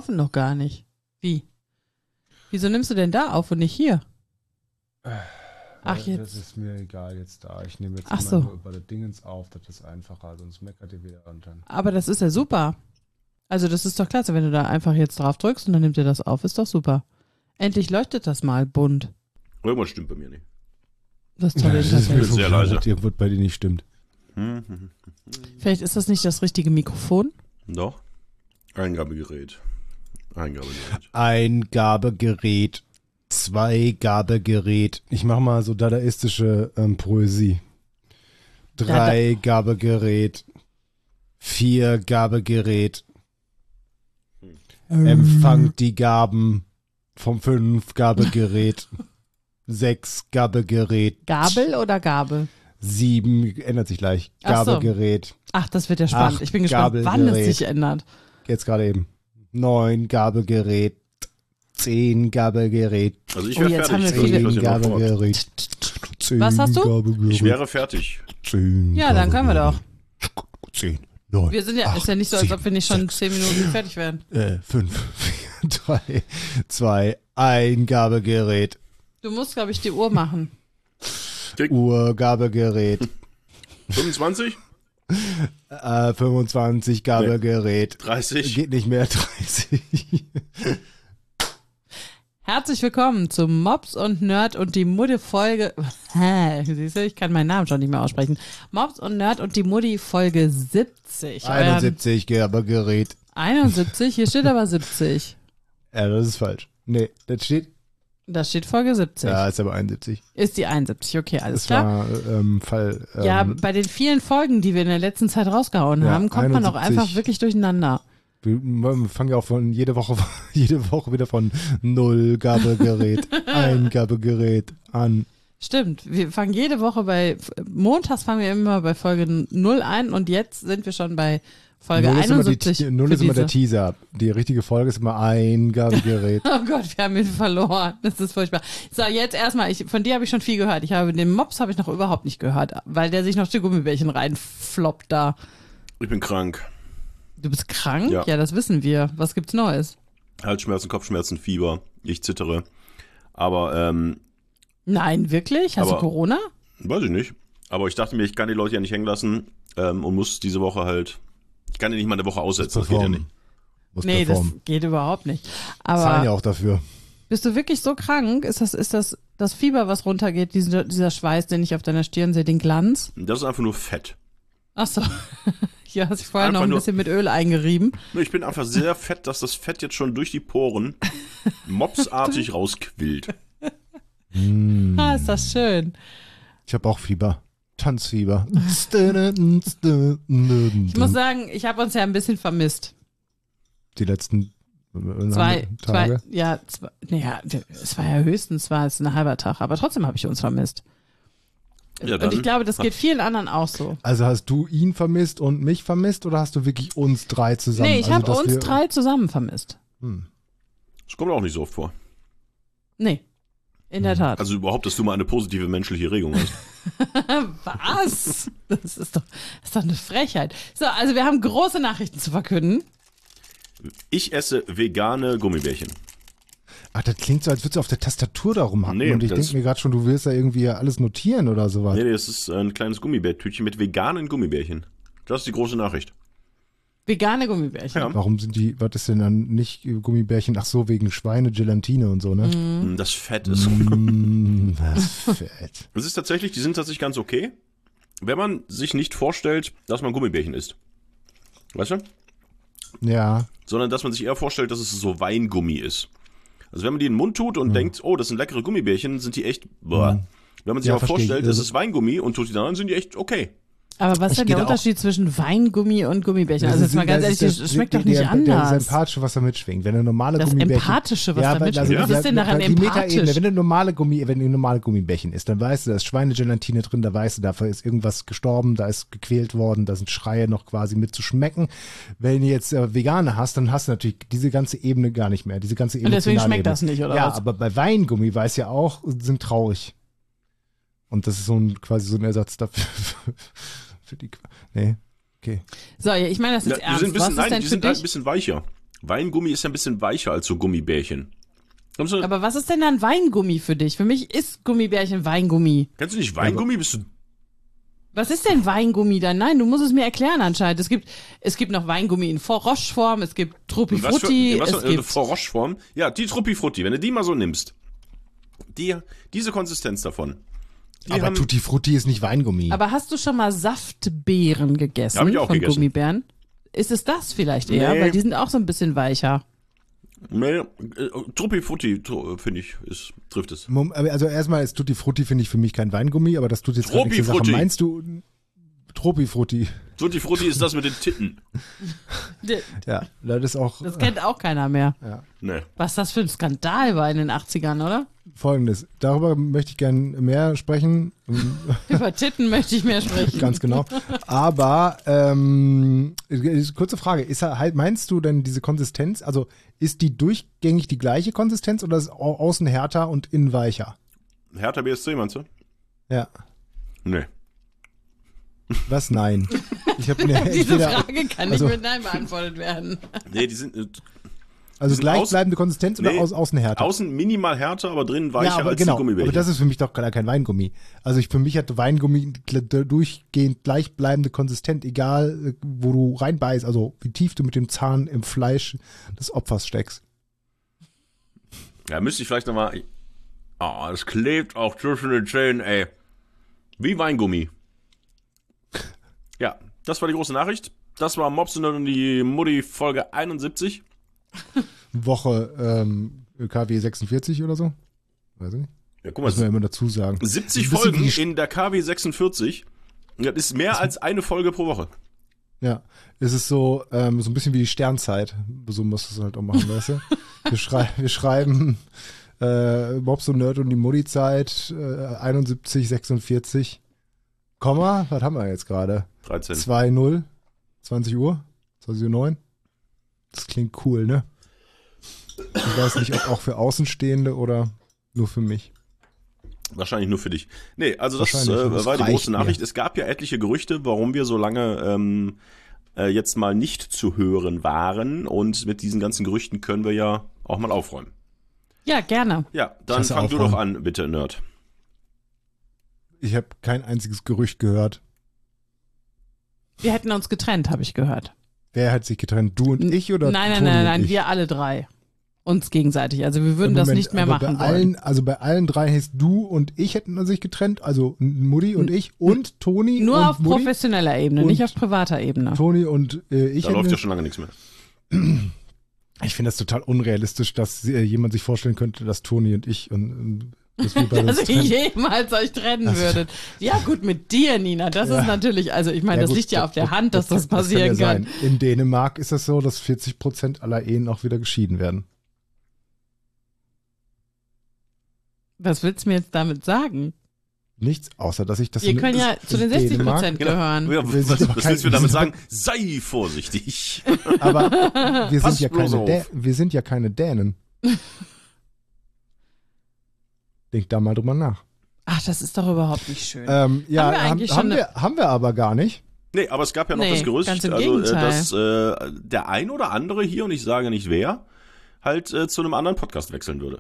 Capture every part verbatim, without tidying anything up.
laufen noch gar nicht. Wie? Wieso nimmst du denn da auf und nicht hier? Ach, das jetzt. Das ist mir egal jetzt da. Ich nehme jetzt Ach immer so. nur über das Dingens auf, das ist einfacher, sonst meckert ihr wieder und dann. Aber das ist ja super. Also das ist doch klasse, wenn du da einfach jetzt drauf drückst und dann nimmt dir das auf. Ist doch super. Endlich leuchtet das mal bunt. Irgendwas stimmt bei mir nicht. Das tolle das ist mir Interface. schon sehr klar, leise. dass irgendwas bei dir nicht stimmt. Hm, hm, hm. Vielleicht ist das nicht das richtige Mikrofon. Doch. Eingabegerät. Eingabegerät. Eingabegerät. Zweigabegerät. Ich mach mal so dadaistische ähm, Poesie. Dreigabegerät. Viergabegerät. Ähm. Empfangt die Gaben vom Fünfgabegerät. Sechsgabegerät. Gabel oder Gabel? Sieben, ändert sich gleich. Ach so. Gabegerät. Ach, das wird ja spannend. Acht Ich bin gespannt, wann es Gabelgerät. sich ändert. Jetzt gerade eben. Neun Gabegerät. Zehn Gabegerät. Also ich Oh, wäre jetzt haben fertig. wir viele- Ich Zehn lasse hier noch fort. Gabegerät. Zehn Was hast du? Gabegerät. Ich wäre fertig. Zehn Ja, dann können wir doch. Gabegerät. Zehn. Neun. Wir sind ja, acht, ist ja nicht so, als sieben, ob wir nicht schon sechs, zehn Minuten fertig wären. Äh, fünf, vier, drei, zwei, Eingabegerät. Du musst, glaube ich, die Uhr machen. Urgabegerät. fünfundzwanzig? äh, fünfundzwanzig Gabegerät. dreißig? Geht nicht mehr. dreißig. Herzlich willkommen zu Mops und Nerd und die Mutti-Folge. Hä, siehst du, ich kann meinen Namen schon nicht mehr aussprechen. Mops und Nerd und die Mutti-Folge siebzig. einundsiebzig Gabegerät. einundsiebzig, hier steht aber siebzig. Ja, das ist falsch. Nee, das steht. Da steht Folge siebzig. Ja, ist aber einundsiebzig. Ist die einundsiebzig, okay, alles Das klar. war ähm, Fall. Ähm, Ja, bei den vielen Folgen, die wir in der letzten Zeit rausgehauen Ja, haben, kommt man auch einundsiebzig. einfach wirklich durcheinander. Wir wir fangen ja auch von jede Woche, jede Woche wieder von Null Gabegerät, Eingabegerät an. Stimmt, wir fangen jede Woche bei, montags fangen wir immer bei Folge null ein und jetzt sind wir schon bei Folge Null ist immer, die, einundsiebzig. Null für ist immer der diese. Teaser. Die richtige Folge ist immer Eingabegerät. Oh Gott, wir haben ihn verloren. Das ist furchtbar. So, jetzt erstmal, ich, von dir habe ich schon viel gehört. Ich habe den Mops habe ich noch überhaupt nicht gehört, weil der sich noch die Gummibärchen reinfloppt da. Ich bin krank. Du bist krank? Ja. Ja, das wissen wir. Was gibt's Neues? Halsschmerzen, Kopfschmerzen, Fieber. Ich zittere. Aber, ähm, Nein, wirklich? Hast Aber- du Corona? weiß ich nicht. Aber ich dachte mir, ich kann die Leute ja nicht hängen lassen ähm, und muss diese Woche halt. Ich kann ja nicht mal eine Woche aussetzen. Das geht ja nicht. Muss Nee, das performen. geht überhaupt nicht. Zahlen ja Aber auch dafür. bist du wirklich so krank? Ist das, ist das das Fieber, was runtergeht, dieser, dieser Schweiß, den ich auf deiner Stirn sehe, den Glanz? Das ist einfach nur Fett. Ach so. Hier hast du vorher Einfach noch ein nur- bisschen mit Öl eingerieben. Ich bin einfach sehr fett, dass das Fett jetzt schon durch die Poren mopsartig rausquillt. Hm. Ah, ist das schön. Ich habe auch Fieber. Tanzfieber. ich Ich muss sagen, ich habe uns ja ein bisschen vermisst. Die letzten äh, Zwei, Tage. zwei, ja, zwei, naja, es war ja höchstens, war es ein halber Tag, aber trotzdem habe ich uns vermisst. Ja, Und dann. ich glaube, das geht vielen anderen auch so. Also hast du ihn vermisst und mich vermisst oder hast du wirklich uns drei zusammen? Nee, ich also, habe dass uns wir- drei zusammen vermisst. Hm. Das kommt auch nicht so oft vor. Nee, in der Tat. Also überhaupt, dass du mal eine positive menschliche Regung hast. Was? Das ist doch, das ist doch eine Frechheit. So, also wir haben große Nachrichten zu verkünden. Ich esse vegane Gummibärchen. Ach, das klingt so, als würdest du auf der Tastatur darum hacken. Nee, und ich das- denke mir gerade schon, du willst da irgendwie alles notieren oder sowas. Nee, nee, das ist ein kleines Gummibärtütchen mit veganen Gummibärchen. Das ist die große Nachricht. Vegane Gummibärchen. Ja. Warum sind die, was ist denn dann nicht Gummibärchen? Ach so, wegen Schweine, Gelatine und so, ne? Mhm. Das Fett ist. Mm, das Fett. Es ist tatsächlich, die sind tatsächlich ganz okay, wenn man sich nicht vorstellt, dass man Gummibärchen isst. Weißt du? Ja. Sondern dass man sich eher vorstellt, dass es so Weingummi ist. Also wenn man die in den Mund tut und denkt, oh, das sind leckere Gummibärchen, sind die echt. Boah. Wenn man sich Ja, aber verstehe ich. vorstellt, es Also- ist Weingummi und tut die dann an, sind die echt okay. Aber was ist Ich denn gehe der da auch- Unterschied zwischen Weingummi und Gummibärchen? Also Das jetzt mal ist- ganz das ehrlich, ist das der- schmeckt doch der- nicht der, anders. Das Empathische, was da mitschwingt. Wenn eine normale Das Gummibärchen... Empathische, was ja, da weil- mitschwingt. also Was ist denn daran die Metaebene, empathisch? wenn du normale Gummi, wenn du normale Gummibärchen isst, dann weißt du, da ist Schweinegelatine drin, da weißt du, dafür ist irgendwas gestorben, da ist gequält worden, da sind Schreie noch quasi mit zu schmecken. Wenn du jetzt äh, Vegane hast, dann hast du natürlich diese ganze Ebene gar nicht mehr, diese ganze Und deswegen emotionale schmeckt das Ebene. nicht, oder Ja, was? aber bei Weingummi weiß ja auch, sind traurig. Und das ist so ein quasi so ein Ersatz dafür für die. Nee, okay. So, ja, ich meine das Ja, ist die ernst. sind ein bisschen, was ist nein, denn die für sind halt ein dich? bisschen weicher. Weingummi ist ja ein bisschen weicher als so Gummibärchen. Kommst du, Aber was ist denn dann Weingummi für dich? Für mich ist Gummibärchen Weingummi. kennst du nicht Weingummi? Bist du, Was ist denn Weingummi dann? Nein, du musst es mir erklären anscheinend. Es gibt, es gibt noch Weingummi in Roche-Form, es gibt Truppi was für, Frutti, was es für eine gibt... Roche-Form? Ja, die Truppi Frutti, wenn du die mal so nimmst. Die, diese Konsistenz davon. Die Aber haben, Tutti Frutti ist nicht Weingummi. Aber hast du schon mal Saftbeeren gegessen Hab ich auch von gegessen. Gummibären? Ist es das vielleicht eher? Nee. Weil die sind auch so ein bisschen weicher. nee, äh, Truppi Frutti, tru- finde ich, ist, trifft es. Mom- Also erstmal ist Tutti Frutti, finde ich, für mich kein Weingummi, aber das tut jetzt gerade Tropi nichts zur Sache. Frutti. Meinst du Tropi Frutti? Tutti Frutti ist das mit den Titten. Ja, das ist auch Das kennt auch keiner mehr. Nee. Was das für ein Skandal war in den achtzigern, oder? Folgendes. Darüber möchte ich gerne mehr sprechen. Über Titten möchte ich mehr sprechen. Ganz genau. Aber ähm, kurze Frage, ist er halt, meinst du denn diese Konsistenz, also ist die durchgängig die gleiche Konsistenz oder ist au- außen härter und innen weicher? Hertha B S C, meinst du? Ja. Nee. Was? Nein. Ich habe mir Diese entweder, Frage kann also- nicht mit Nein beantwortet werden. Nee, die sind äh, also sind gleichbleibende Konsistenz oder Nee. aus, außen härter? außen minimal härter, aber drinnen weicher ja, aber als genau. die Gummibärchen. Aber das ist für mich doch gar kein Weingummi. Also ich, für mich hat Weingummi gl- durchgehend gleichbleibende Konsistenz, egal äh, wo du reinbeißt, also wie tief du mit dem Zahn im Fleisch des Opfers steckst. Ja, müsste ich vielleicht nochmal. Ah, das klebt auch zwischen den Zähnen, ey. Wie Weingummi. Ja, das war die große Nachricht. Das war Mops und die Mutti Folge einundsiebzig. Woche ähm, K W sechsundvierzig oder so? Weiß ich nicht. Ja, guck Muss man mal, immer dazu sagen. siebzig Ein bisschen Folgen wie die- in der K W sechsundvierzig. Das ist mehr als eine Folge pro Woche. Ja, es ist so, ähm, so ein bisschen wie die Sternzeit. So musst du es halt auch machen, weißt du? Wir, schrei wir schreiben äh, Mobs und Nerd und die Mutti-Zeit äh, einundsiebzig, sechsundvierzig. Komma, was haben wir jetzt gerade? dreizehn. zwei null, zwanzig Uhr, zwanzig Uhr neun. Das klingt cool, ne? Ich weiß nicht, ob auch für Außenstehende oder nur für mich. Wahrscheinlich nur für dich. Nee, also das, Wahrscheinlich, äh, das war die reicht große Nachricht. mir. Es gab ja etliche Gerüchte, warum wir so lange ähm, äh, jetzt mal nicht zu hören waren. Und mit diesen ganzen Gerüchten können wir ja auch mal aufräumen. Ja, gerne. Ja, dann Klasse fang du aufräumen. doch an, bitte, Nerd. Ich habe kein einziges Gerücht gehört. Wir hätten uns getrennt, habe ich gehört. Wer hat sich getrennt? Du und ich oder Nein, nein, Toni nein, und nein, ich? wir alle drei. Uns gegenseitig. Also wir würden das Moment, nicht mehr aber machen bei wollen. allen, also bei allen drei heißt du und ich hätten sich getrennt, also Mutti und ich und Toni Nur und auf Mutti, professioneller Ebene, und- nicht auf privater Ebene. Toni und äh, ich. Da läuft ja hätten, schon lange nichts mehr. ich finde das total unrealistisch, dass äh, jemand sich vorstellen könnte, dass Toni und ich und, und dass wir beide uns Dass ihr trennen. jemals euch trennen Also- würdet. Ja, gut, mit dir, Nina. Das Ja. ist natürlich, also ich meine, Ja, das gut, liegt ja auf der das- Hand, dass das, kann passieren ja kann. sein. In Dänemark ist es so, dass vierzig Prozent aller Ehen auch wieder geschieden werden. Was willst du mir jetzt damit sagen? Nichts, außer dass ich das Wir in- können ja in zu den sechzig Dänemark- Prozent gehören. Ja, Wir sind was aber was kein- willst du wir damit sind sagen? Sei vorsichtig. Aber wir Passt sind, ja bloß keine auf. Dä wir sind ja keine Dänen. Denk da mal drüber nach. Ach, das ist doch überhaupt nicht schön. Ähm, ja, Haben wir haben, eigentlich haben, schon eine- wir, haben wir aber gar nicht. Nee, aber es gab ja noch Nee, das Gerücht, ganz im also, äh, Gegenteil. dass äh, der ein oder andere hier, und ich sage nicht wer, halt äh, zu einem anderen Podcast wechseln würde.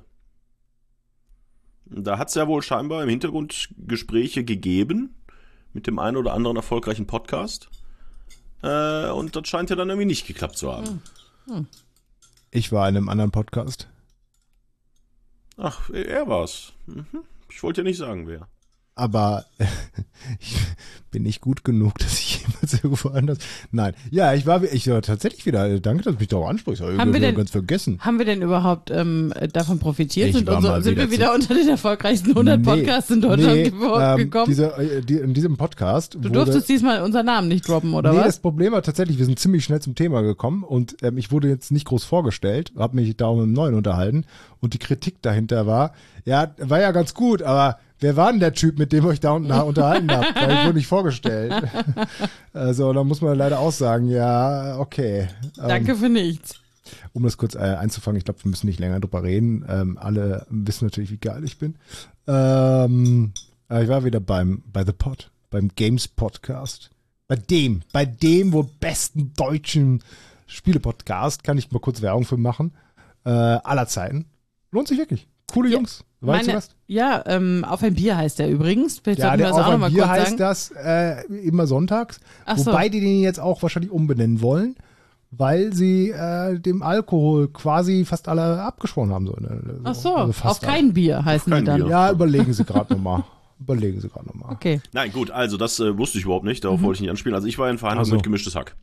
Da hat es ja wohl scheinbar im Hintergrund Gespräche gegeben mit dem einen oder anderen erfolgreichen Podcast. Äh, und das scheint ja dann irgendwie nicht geklappt zu haben. Ich war in einem anderen Podcast. Ach, er war's. Mhm. Ich wollte ja nicht sagen, wer. Aber ich bin nicht gut genug, dass ich jemals irgendwo anders. Nein. Ja, ich war, ich war tatsächlich wieder. Danke, dass du mich darauf ansprichst. Ich Haben wir denn- ganz vergessen. Haben wir denn überhaupt ähm, davon profitiert? Ich Sind, war unsere, mal sind wieder wir wieder unter den erfolgreichsten hundert Nee, Podcasts in Deutschland nee, ge- ähm, gekommen? Diese, äh, die, in diesem Podcast. Du durftest diesmal unseren Namen nicht droppen, oder nee, was? das Problem war tatsächlich, wir sind ziemlich schnell zum Thema gekommen und ähm, ich wurde jetzt nicht groß vorgestellt, habe mich da mit dem Neuen unterhalten und die Kritik dahinter war, ja, war ja ganz gut, aber wer war denn der Typ, mit dem ihr euch da unten unterhalten habt? Weil ich wurde nicht vorgestellt. Also da muss man leider auch sagen, ja, okay. Ähm, Danke für nichts. um das kurz äh, einzufangen, ich glaube, wir müssen nicht länger drüber reden. Ähm, alle wissen natürlich, wie geil ich bin. Ähm, aber ich war wieder beim bei The Pod, beim Games Podcast. Bei dem, bei dem wohl besten deutschen Spiele-Podcast, kann ich mal kurz Werbung für machen, äh, aller Zeiten. Lohnt sich wirklich. Coole Ja, Jungs. Weißt du Meine, was? ja, ähm, auf ein Bier heißt der übrigens. Vielleicht Ja, sollten wir der das auch auf nochmal ein Bier kurz heißt sagen. das äh, immer sonntags. Ach so. Wobei die den jetzt auch wahrscheinlich umbenennen wollen, weil sie äh, dem Alkohol quasi fast alle abgeschworen haben. So, ne? Ach so, Also auf fast alle. kein Bier heißen kein die dann. Bier. Ja, überlegen Sie gerade nochmal. Überlegen Sie gerade nochmal. Okay. Nein, gut, also das äh, wusste ich überhaupt nicht, darauf wollte ich nicht anspielen. Also ich war in Verhandlungen Ach so. mit gemischtes Hack.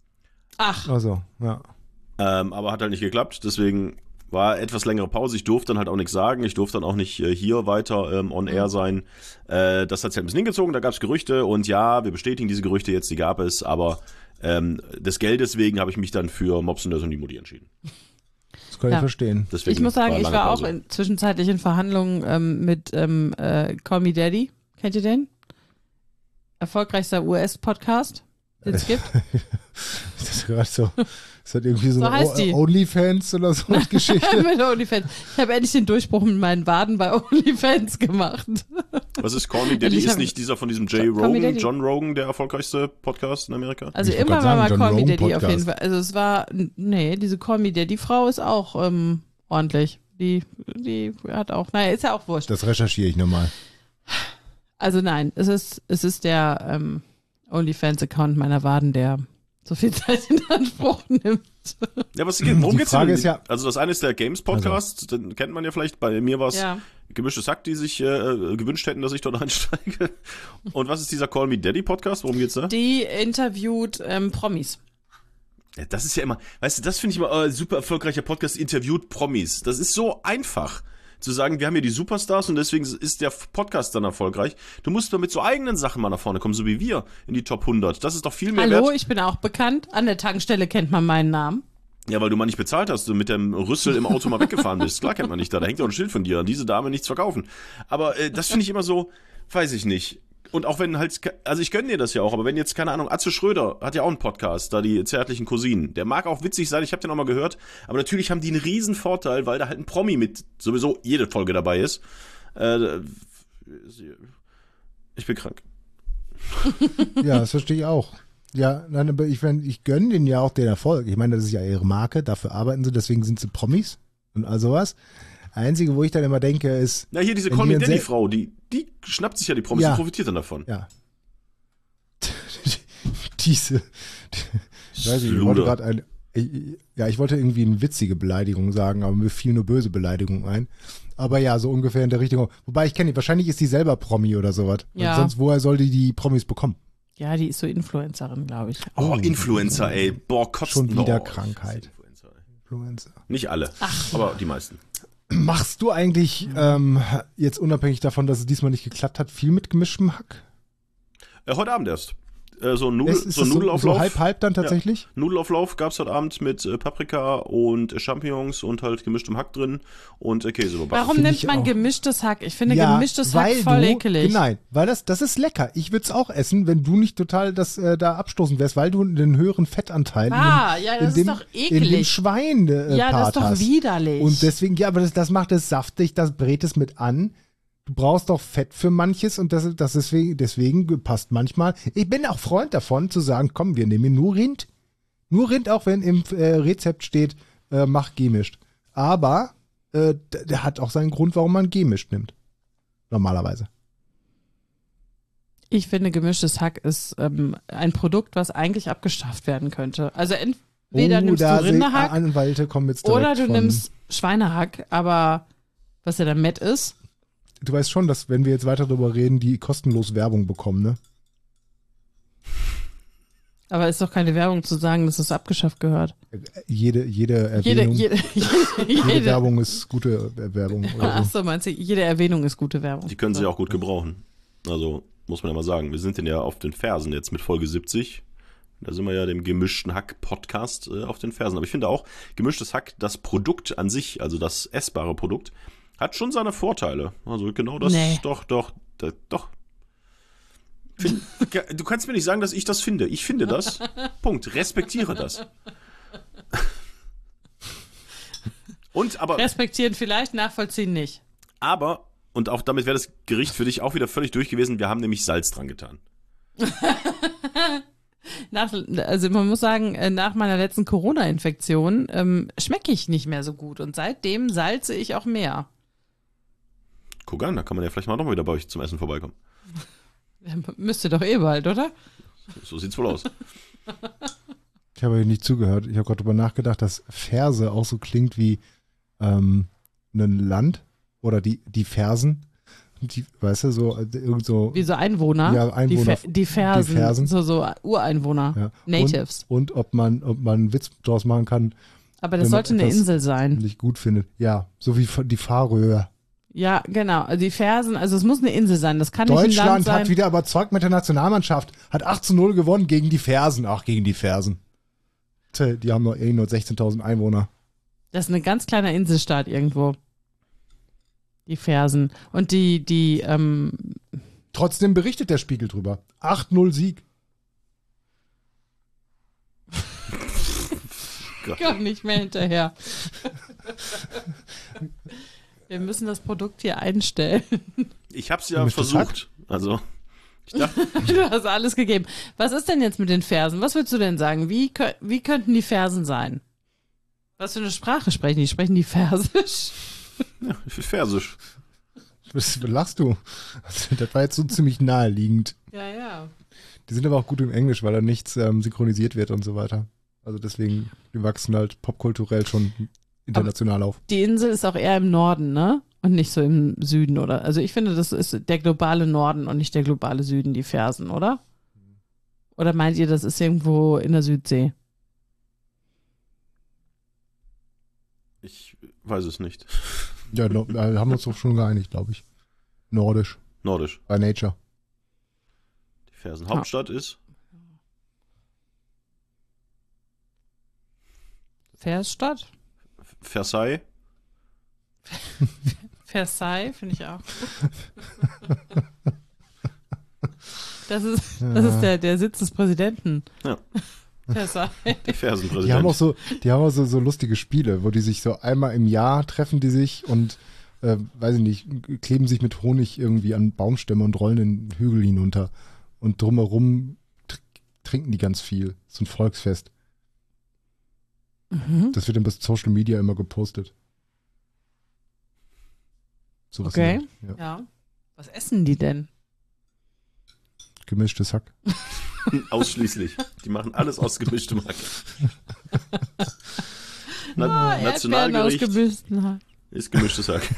Ach, Also, ja. Ähm, aber hat halt nicht geklappt, deswegen war etwas längere Pause. Ich durfte dann halt auch nichts sagen. Ich durfte dann auch nicht äh, hier weiter ähm, on air sein. Äh, das hat sich halt ein bisschen hingezogen, da gab es Gerüchte und ja, wir bestätigen diese Gerüchte jetzt, die gab es, aber ähm, des Geldes wegen habe ich mich dann für Mops und Nerd und die Mutti entschieden. Das kann Ja. ich verstehen. Deswegen ich muss sagen, ich lange war auch Pause. in, zwischenzeitlich in Verhandlungen ähm, mit ähm, äh, Call Me Daddy. Kennt ihr den? Erfolgreichster U S-Podcast, den es gibt. Das ist gerade so. Das hat irgendwie so, So eine heißt die. O- Onlyfans oder so eine Geschichte. mit OnlyFans. Ich habe endlich den Durchbruch mit meinen Waden bei OnlyFans gemacht. Was ist Call Me Daddy? Ich Ist hab- nicht dieser von diesem J. Call Me Rogan, Daddy. John Rogan, der erfolgreichste Podcast in Amerika? Also Ich wollte immer grad war mal sagen, John Call Me Rogan Daddy auf Podcast. jeden Fall. Also es war, nee, diese Call Me Daddy Frau ist auch ähm, ordentlich. Die, die hat auch, naja, ist ja auch wurscht. Das recherchiere ich nochmal. Also nein, es ist, es ist der ähm, OnlyFans-Account meiner Waden, der so viel Zeit in Anspruch nimmt. Ja, was geht, worum Die geht's Frage denn? ist ja- Also das eine ist der Games-Podcast, den kennt man ja vielleicht. Bei mir war es Ja. Gemischtes Hack, die sich äh, gewünscht hätten, dass ich dort einsteige. Und was ist dieser Call Me Daddy Podcast? Worum geht's da? Die interviewt ähm, Promis. Ja, das ist ja immer, weißt du, das finde ich immer äh, super erfolgreicher Podcast, interviewt Promis. Das ist so einfach zu sagen, wir haben hier die Superstars und deswegen ist der Podcast dann erfolgreich. Du musst mal mit so eigenen Sachen mal nach vorne kommen, so wie wir in die Top hundert. Das ist doch viel mehr Hallo, wert. ich bin auch bekannt. An der Tankstelle kennt man meinen Namen. Ja, weil du mal nicht bezahlt hast, du mit dem Rüssel im Auto mal weggefahren bist. Klar kennt man nicht da, da hängt doch ein Schild von dir, an diese Dame nichts verkaufen. Aber äh, das finde ich immer so, weiß ich nicht. Und auch wenn halt, also ich gönne dir das ja auch, aber wenn jetzt, keine Ahnung, Atze Schröder hat ja auch einen Podcast, da die zärtlichen Cousinen. Der mag auch witzig sein, ich habe den auch mal gehört, aber natürlich haben die einen riesen Vorteil, weil da halt ein Promi mit sowieso jede Folge dabei ist. Äh, ich bin krank. Ja, das verstehe ich auch. Ja, nein, aber ich, mein, ich gönne denen ja auch den Erfolg. Ich meine, das ist ja ihre Marke, dafür arbeiten sie, deswegen sind sie Promis und all sowas. Einzige, wo ich dann immer denke, ist, Na, hier diese Wenn Call die Me dann Daddy sel- Frau, die, die schnappt sich ja die Promis Ja. und profitiert dann davon. ja, diese, ich weiß nicht, ich wollte Luder. gerade ein, ich- ja, ich wollte irgendwie eine witzige Beleidigung sagen, aber mir fiel nur böse Beleidigung ein. Aber ja, so ungefähr in der Richtung. Wobei ich kenne die, wahrscheinlich ist die selber Promi oder sowas. Ja. Sonst, woher soll die die Promis bekommen? Ja, die ist so Influencerin, glaube ich. Oh, Influencer, ey. Boah, kotzen. Schon wieder oh, Krankheit. Influencer, ey. Influencer. Nicht alle, aber die meisten. Machst du eigentlich, ähm, jetzt unabhängig davon, dass es diesmal nicht geklappt hat, viel mit gemischtem Hack? Äh, heute Abend erst. Äh, so ein, Nudel, Ist, ist so ein das so, Nudelauflauf. so halb, halb dann tatsächlich? Nudelauflauf gab's heute Abend mit äh, Paprika und äh, Champignons und halt gemischtem Hack drin und äh, Käse überbacken. Warum Finde nimmt ich man auch. gemischtes Hack? Ich finde gemischtes Hack weil voll du, ekelig. Nein, weil das, das ist lecker. Ich würde es auch essen, wenn du nicht total das äh, da abstoßen wärst, weil du den höheren Fettanteil Ah, in, ja, in das ist dem, doch in dem ekelig. Schwein äh, Ja, das ist doch hast. widerlich. Und deswegen, ja, aber das, das macht es saftig, das brät es mit an. Du brauchst doch Fett für manches und das, das deswegen, deswegen passt manchmal. Ich bin auch Freund davon, zu sagen, komm, wir nehmen nur Rind. Nur Rind, auch wenn im äh, Rezept steht, äh, mach gemischt. Aber äh, der, der hat auch seinen Grund, warum man gemischt nimmt. Normalerweise. Ich finde, gemischtes Hack ist ähm, ein Produkt, was eigentlich abgeschafft werden könnte. Also entweder nimmst Oh, da du seh- Rinderhack Anwälte kommen jetzt direkt oder du von, nimmst Schweinehack, aber was ja dann Mett ist. Du weißt schon, dass, wenn wir jetzt weiter darüber reden, die kostenlos Werbung bekommen, ne? Aber ist doch keine Werbung zu sagen, dass es abgeschafft gehört. Jede, jede Jede, Erwähnung, jede, jede, jede jede Werbung ist gute äh, Werbung. Oder Ach so. so, meinst du, jede Erwähnung ist gute Werbung. Die können sie ja auch gut gebrauchen. Also, muss man ja mal sagen. Wir sind denn ja auf den Fersen jetzt mit Folge siebzig. Da sind wir ja dem gemischten Hack-Podcast äh, auf den Fersen. Aber ich finde auch, gemischtes Hack, das Produkt an sich, also das essbare Produkt, hat schon seine Vorteile. Also genau das, Nee. doch, doch, da, doch. Find, du kannst mir nicht sagen, dass ich das finde. Ich finde das. Punkt. Respektiere das. Und aber, Respektieren vielleicht, nachvollziehen nicht. aber, und auch damit wäre das Gericht für dich auch wieder völlig durch gewesen, wir haben nämlich Salz dran getan. Nach, also man muss sagen, äh, nach meiner letzten Corona-Infektion ähm, schmecke ich nicht mehr so gut und seitdem salze ich auch mehr. Guck an, da kann man ja vielleicht mal noch wieder bei euch zum Essen vorbeikommen. Ja, müsste doch eh bald, oder? So sieht's wohl aus. Ich habe nicht zugehört. Ich habe gerade darüber nachgedacht, dass Ferse auch so klingt wie ähm, ein Land oder die, die Fersen. Die, weißt du, so äh, irgend so. Wie so Einwohner. Ja, Einwohner. Die, Fe die Fersen. Die Fersen. So, so Ureinwohner. Ja. Natives. Und, und ob man, ob man einen Witz draus machen kann. Aber das sollte eine Insel sein. Nicht gut findet. Ja, so wie die Färöer. Ja, genau. Also die Fersen, also es muss eine Insel sein. Das kann nicht ein Land sein. Deutschland hat wieder überzeugt mit der Nationalmannschaft. Hat acht zu null gewonnen gegen die Fersen. Ach, gegen die Fersen. Tö, die haben noch eh nur sechzehntausend Einwohner. Das ist eine ganz kleine Inselstaat irgendwo. Die Fersen. Und die, die, ähm. Trotzdem berichtet der Spiegel drüber. acht null Sieg. Komm nicht mehr hinterher. Wir müssen das Produkt hier einstellen. Ich hab's ja versucht. Also, ich dachte. Du hast alles gegeben. Was ist denn jetzt mit den Fersen? Was würdest du denn sagen? Wie, wie könnten die Fersen sein? Was für eine Sprache sprechen die? Sprechen die Fersisch? Ja, Fersisch. Was lachst du? Das war jetzt so ziemlich naheliegend. Ja, ja. Die sind aber auch gut im Englisch, weil da nichts ähm, synchronisiert wird und so weiter. Also deswegen, die wachsen halt popkulturell schon international aber auf. Die Insel ist auch eher im Norden, ne? Und nicht so im Süden, oder? Also ich finde, das ist der globale Norden und nicht der globale Süden, die Fersen, oder? Oder meint ihr, das ist irgendwo in der Südsee? Ich weiß es nicht. Ja, no, wir haben uns doch schon geeinigt, glaube ich. Nordisch. Nordisch. By nature. Die Fersen. Hauptstadt ja. ist? Versstadt? Versailles. Versailles, finde ich auch. Das ist, das ist der, der Sitz des Präsidenten. Ja. Versailles. Die Fersenpräsident. Die haben auch so, die haben auch so, so lustige Spiele, wo die sich so einmal im Jahr treffen die sich und, äh, weiß ich nicht, kleben sich mit Honig irgendwie an Baumstämme und rollen den Hügel hinunter. Und drumherum tr trinken die ganz viel. So ein Volksfest. Mhm. Das wird dann bei Social Media immer gepostet. So was okay. Ja. ja. Was essen die denn? Gemischtes Hack. Ausschließlich. Die machen alles aus gemischtem Hack. Na, ah, Nationalgericht aus gemischtem Hack. Ist gemischtes Hack.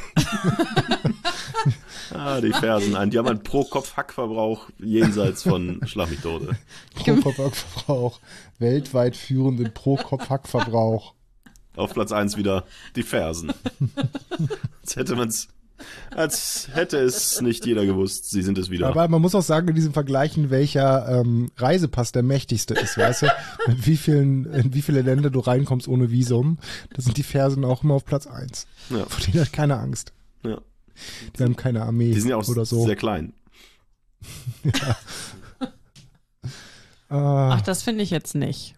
ah, die Fersen. Ein, die haben einen Pro-Kopf-Hackverbrauch jenseits von Schlag mich tot. Pro-Kopf-Hackverbrauch. Weltweit führenden Pro-Kopf-Hackverbrauch. Auf Platz eins wieder die Fersen. Als hätte man's, als hätte es nicht jeder gewusst. Sie sind es wieder. Aber man muss auch sagen, in diesem Vergleichen, welcher ähm, Reisepass der mächtigste ist, weißt du? Mit wie vielen, in wie viele Länder du reinkommst ohne Visum, da sind die Fersen auch immer auf Platz eins. Ja. Vor denen hat keine Angst. Ja. Die haben keine Armee Die sind ja auch oder so. sehr klein. Ja. ah. Ach, das finde ich jetzt nicht.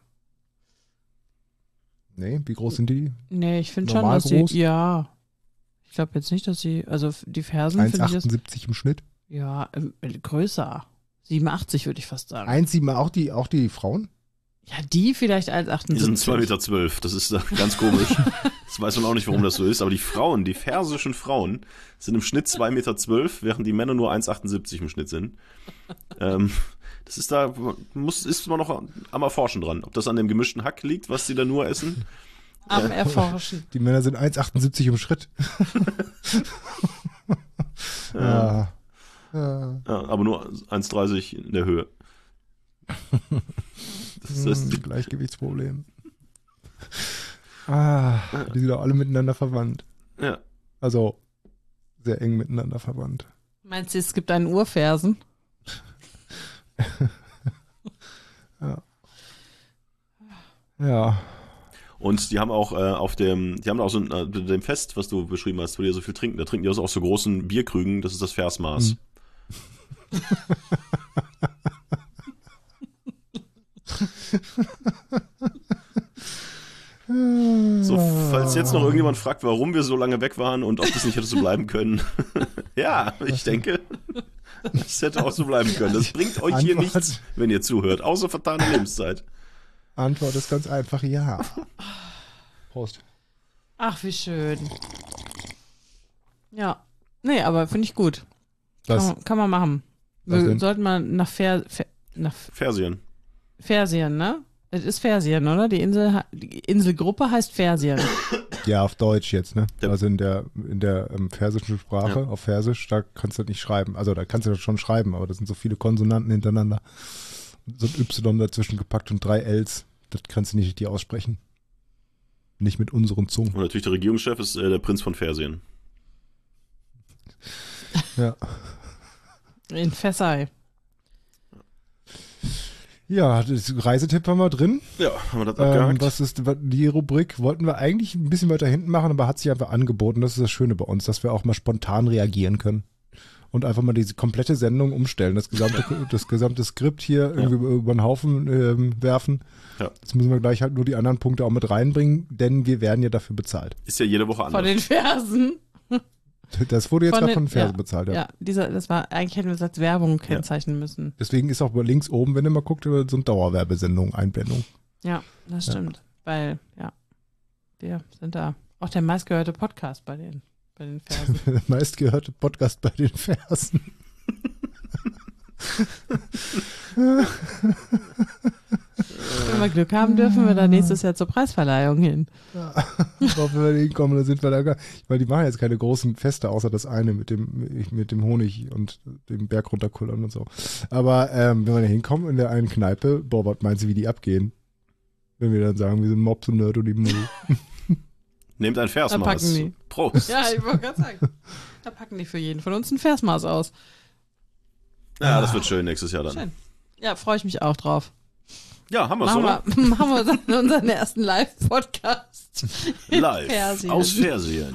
Nee, wie groß sind die? Nee, ich finde schon, Normal dass groß? sie, ja. Ich glaube jetzt nicht, dass sie, also die Fersen eins finde ich das, achtundsiebzig im Schnitt. ja, ähm, größer. siebenundachtzig würde ich fast sagen. eins Komma sieben, auch die, auch die Frauen? Ja, die vielleicht eins Komma achtundsiebzig. Die sind zwei Meter zwölf. Das ist ganz komisch. Das weiß man auch nicht, warum das so ist. Aber die Frauen, die persischen Frauen, sind im Schnitt zwei Meter zwölf, während die Männer nur eins Komma achtundsiebzig im Schnitt sind. Ähm, das ist da, muss, ist man noch am Erforschen dran. Ob das an dem gemischten Hack liegt, was sie da nur essen. Am ja. Erforschen. Die Männer sind eins Komma achtundsiebzig im Schritt. ja. Ja. Ja, aber nur eins Komma dreißig in der Höhe. Das ist das hm, Gleichgewichtsproblem. Ah, die sind doch alle miteinander verwandt. Ja. Also sehr eng miteinander verwandt. Meinst du, es gibt einen Urfersen? ja. Ja. Und die haben auch äh, auf dem, die haben auch so ein, äh, dem Fest, was du beschrieben hast, wo die ja so viel trinken, da trinken die auch so großen Bierkrügen, das ist das Versmaß. Hm. So, falls jetzt noch irgendjemand fragt, warum wir so lange weg waren und ob das nicht hätte so bleiben können. Ja, ich denke, Das hätte auch so bleiben können. Das bringt euch hier Antwort- nichts, wenn ihr zuhört, außer vertane Lebenszeit. Antwort ist ganz einfach ja. Prost. Ach, wie schön. Ja. Nee, aber finde ich gut. Kann Das, man, kann man machen. Was Wir denn? sollten mal nach, Fer, Fer, nach Fersien. Fersien, ne? Es ist Fersien, oder? Die Insel, ha- die Inselgruppe heißt Fersien. ja, auf Deutsch jetzt, ne? Ja. Also in der, in der ähm, persischen Sprache, Ja. auf Persisch, da kannst du nicht schreiben. Also da kannst du das schon schreiben, aber das sind so viele Konsonanten hintereinander. So ein Y dazwischen gepackt und drei Ls. Das kannst du nicht richtig aussprechen. Nicht mit unseren Zungen. Und natürlich der Regierungschef ist äh, der Prinz von Fersien. Ja. In Versailles. Ja, das Reisetipp haben wir drin. Ja, haben wir das Ähm, abgehakt? was ist die Rubrik? Wollten wir eigentlich ein bisschen weiter hinten machen, aber hat sich einfach angeboten. Das ist das Schöne bei uns, dass wir auch mal spontan reagieren können. Und einfach mal diese komplette Sendung umstellen. Das gesamte, das gesamte Skript hier irgendwie über, über den Haufen ähm, werfen. Ja. Jetzt müssen wir gleich halt nur die anderen Punkte auch mit reinbringen, denn wir werden ja dafür bezahlt. Ist ja jede Woche Von anders. den Versen. Das wurde jetzt Von gerade den- von Ferse ja, bezahlt, ja. Ja, dieser, das war, eigentlich hätten wir es als Werbung kennzeichnen müssen. Deswegen ist auch links oben, wenn ihr mal guckt, so eine Dauerwerbesendung, Einblendung. Ja, das stimmt. Weil, ja, wir sind da auch der meistgehörte Podcast bei den, bei den Versen. Der meistgehörte Podcast bei den Fersen. Wenn wir Glück haben, dürfen wir da nächstes Jahr zur Preisverleihung hin. Ob wir hinkommen, dann sind wir da gar weil die machen jetzt keine großen Feste, außer das eine mit dem, mit dem Honig und dem Berg runterkullern und so. Aber ähm, wenn wir da hinkommen in der einen Kneipe, boah, was meinst du, wie die abgehen? Wenn wir dann sagen, wir sind Mops und Nerd und die Müll. Nehmt ein Versmaß. Da packen die. Prost. Ja, ich wollte gerade sagen. Da packen die für jeden von uns ein Versmaß aus. Ja, das wird schön nächstes Jahr dann. Schön. Ja, freue ich mich auch drauf. Ja, haben wir's, Machen oder? wir, machen wir dann unseren ersten Live-Podcast. in Live Persien. aus Fersien.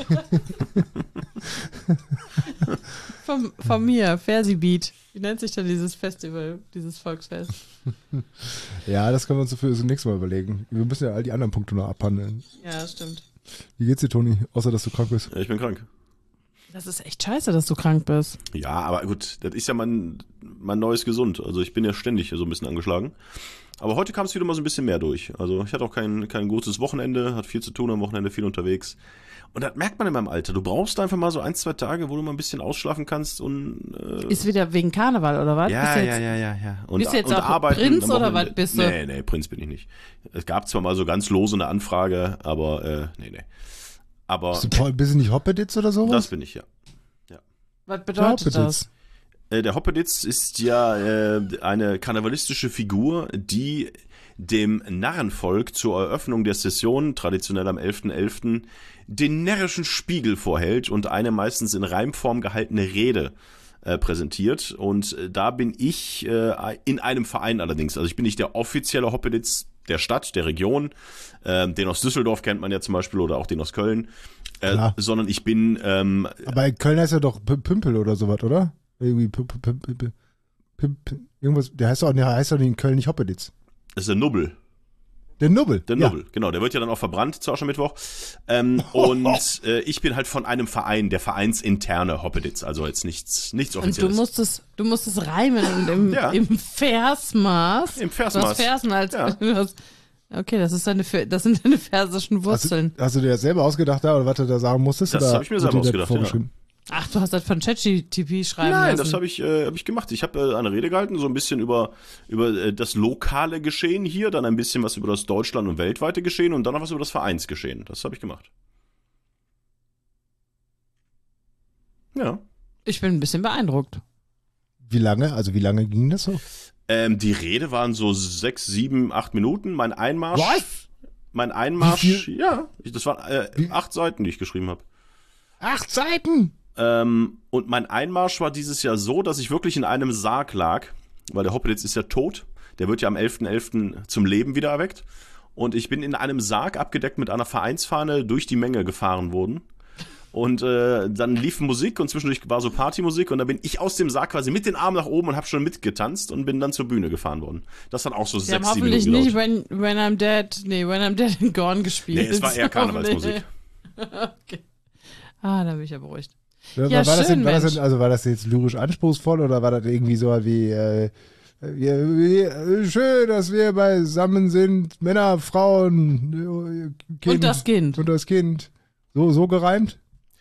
Von, von mir, Fersi-Beat. Wie nennt sich denn dieses Festival, dieses Volksfest? Ja, das können wir uns für das nächste Mal überlegen. Wir müssen ja all die anderen Punkte noch abhandeln. Ja, stimmt. Wie geht's dir, Toni? Außer, dass du krank bist. Ja, ich bin krank. Das ist echt scheiße, dass du krank bist. Ja, aber gut, das ist ja mein, mein neues Gesund. Also ich bin ja ständig so ein bisschen angeschlagen. Aber heute kam es wieder mal so ein bisschen mehr durch. Also ich hatte auch kein, kein gutes Wochenende, hat viel zu tun am Wochenende, viel unterwegs. Und das merkt man in meinem Alter. Du brauchst einfach mal so ein, zwei Tage, wo du mal ein bisschen ausschlafen kannst und äh, Ist wieder wegen Karneval, oder was? ja, Bist du ja, jetzt, ja, ja, ja. Und, bist du jetzt und auch arbeiten Prinz am oder Wochenende. was bist du? Nee, nee, Prinz bin ich nicht. Es gab zwar mal so ganz lose eine Anfrage, aber äh, nee, nee. Aber Bist du Paul, bist du nicht Hoppeditz oder sowas? das bin ich, ja. Was bedeutet das? Hoppeditz. Äh, der Hoppeditz ist ja äh, eine karnevalistische Figur, die dem Narrenvolk zur Eröffnung der Session, traditionell am elften elften den närrischen Spiegel vorhält und eine meistens in Reimform gehaltene Rede äh, präsentiert. Und äh, da bin ich äh, in einem Verein allerdings. Also ich bin nicht der offizielle Hoppeditz der Stadt, der Region. Äh, den aus Düsseldorf kennt man ja zum Beispiel oder auch den aus Köln. Äh, Klar. sondern ich bin ähm, Aber in Köln heißt er doch P- Pümpel oder sowas, oder? Irgendwie P- P- P- P- P- P- irgendwas, der heißt doch, der heißt doch in Köln nicht Hoppeditz. das ist der Nubbel. Der Nubbel. Der ja. Nubbel, genau. Der wird ja dann auch verbrannt zu Aschermittwoch. Ähm, und äh, ich bin halt von einem Verein, der vereinsinterne Hoppeditz. Also jetzt nichts, nichts Und du Offizielles. musstest, du musstest reimen und im, Ja. im Versmaß. Im Du Versmaß. hast Versen als. Ja. Du hast, okay, das, ist deine, Ver- das sind deine persischen Hast, Wurzeln. du- hast du dir das selber ausgedacht da oder was du da sagen musstest? Das oder hab ich mir wurde selber dir das ausgedacht, vorgeschrieben? Ach, du hast das von ChatGPT schreiben Nein, lassen. das habe ich, äh, hab ich gemacht. Ich habe äh, eine Rede gehalten, so ein bisschen über, über äh, das lokale Geschehen hier, dann ein bisschen was über das Deutschland- und weltweite Geschehen und dann noch was über das Vereinsgeschehen. Das habe ich gemacht. Ja. Ich bin ein bisschen beeindruckt. Wie lange? Also wie lange ging das so? Ähm, die Rede waren so sechs, sieben, acht Minuten. Mein Einmarsch. Was? Mein Einmarsch, Wie viel? ja. Ich- Das waren äh, Wie? acht Seiten, die ich geschrieben habe. Acht Seiten! Ähm, und mein Einmarsch war dieses Jahr so, dass ich wirklich in einem Sarg lag, weil der Hoppeditz ist ja tot. Der wird ja am elften elften zum Leben wieder erweckt. Und ich bin in einem Sarg abgedeckt mit einer Vereinsfahne durch die Menge gefahren worden. Und äh, dann lief Musik und zwischendurch war so Partymusik und dann bin ich aus dem Sarg quasi mit den Armen nach oben und habe schon mitgetanzt und bin dann zur Bühne gefahren worden. Das hat auch so Sie haben sechs, sieben Minuten hoffentlich gedauert. nicht when, when I'm Dead, nee, When I'm Dead and Gone gespielt. Nee, es war eher Karnevalsmusik. okay. Ah, da bin ich ja beruhigt. Ja, Ja, war, das schön, denn, war, das Mensch. denn, also war das jetzt lyrisch anspruchsvoll oder war das irgendwie so wie, äh, wir, wir, schön, dass wir beisammen sind, Männer, Frauen, Kind, Und das Kind. Und das Kind. So, so gereimt?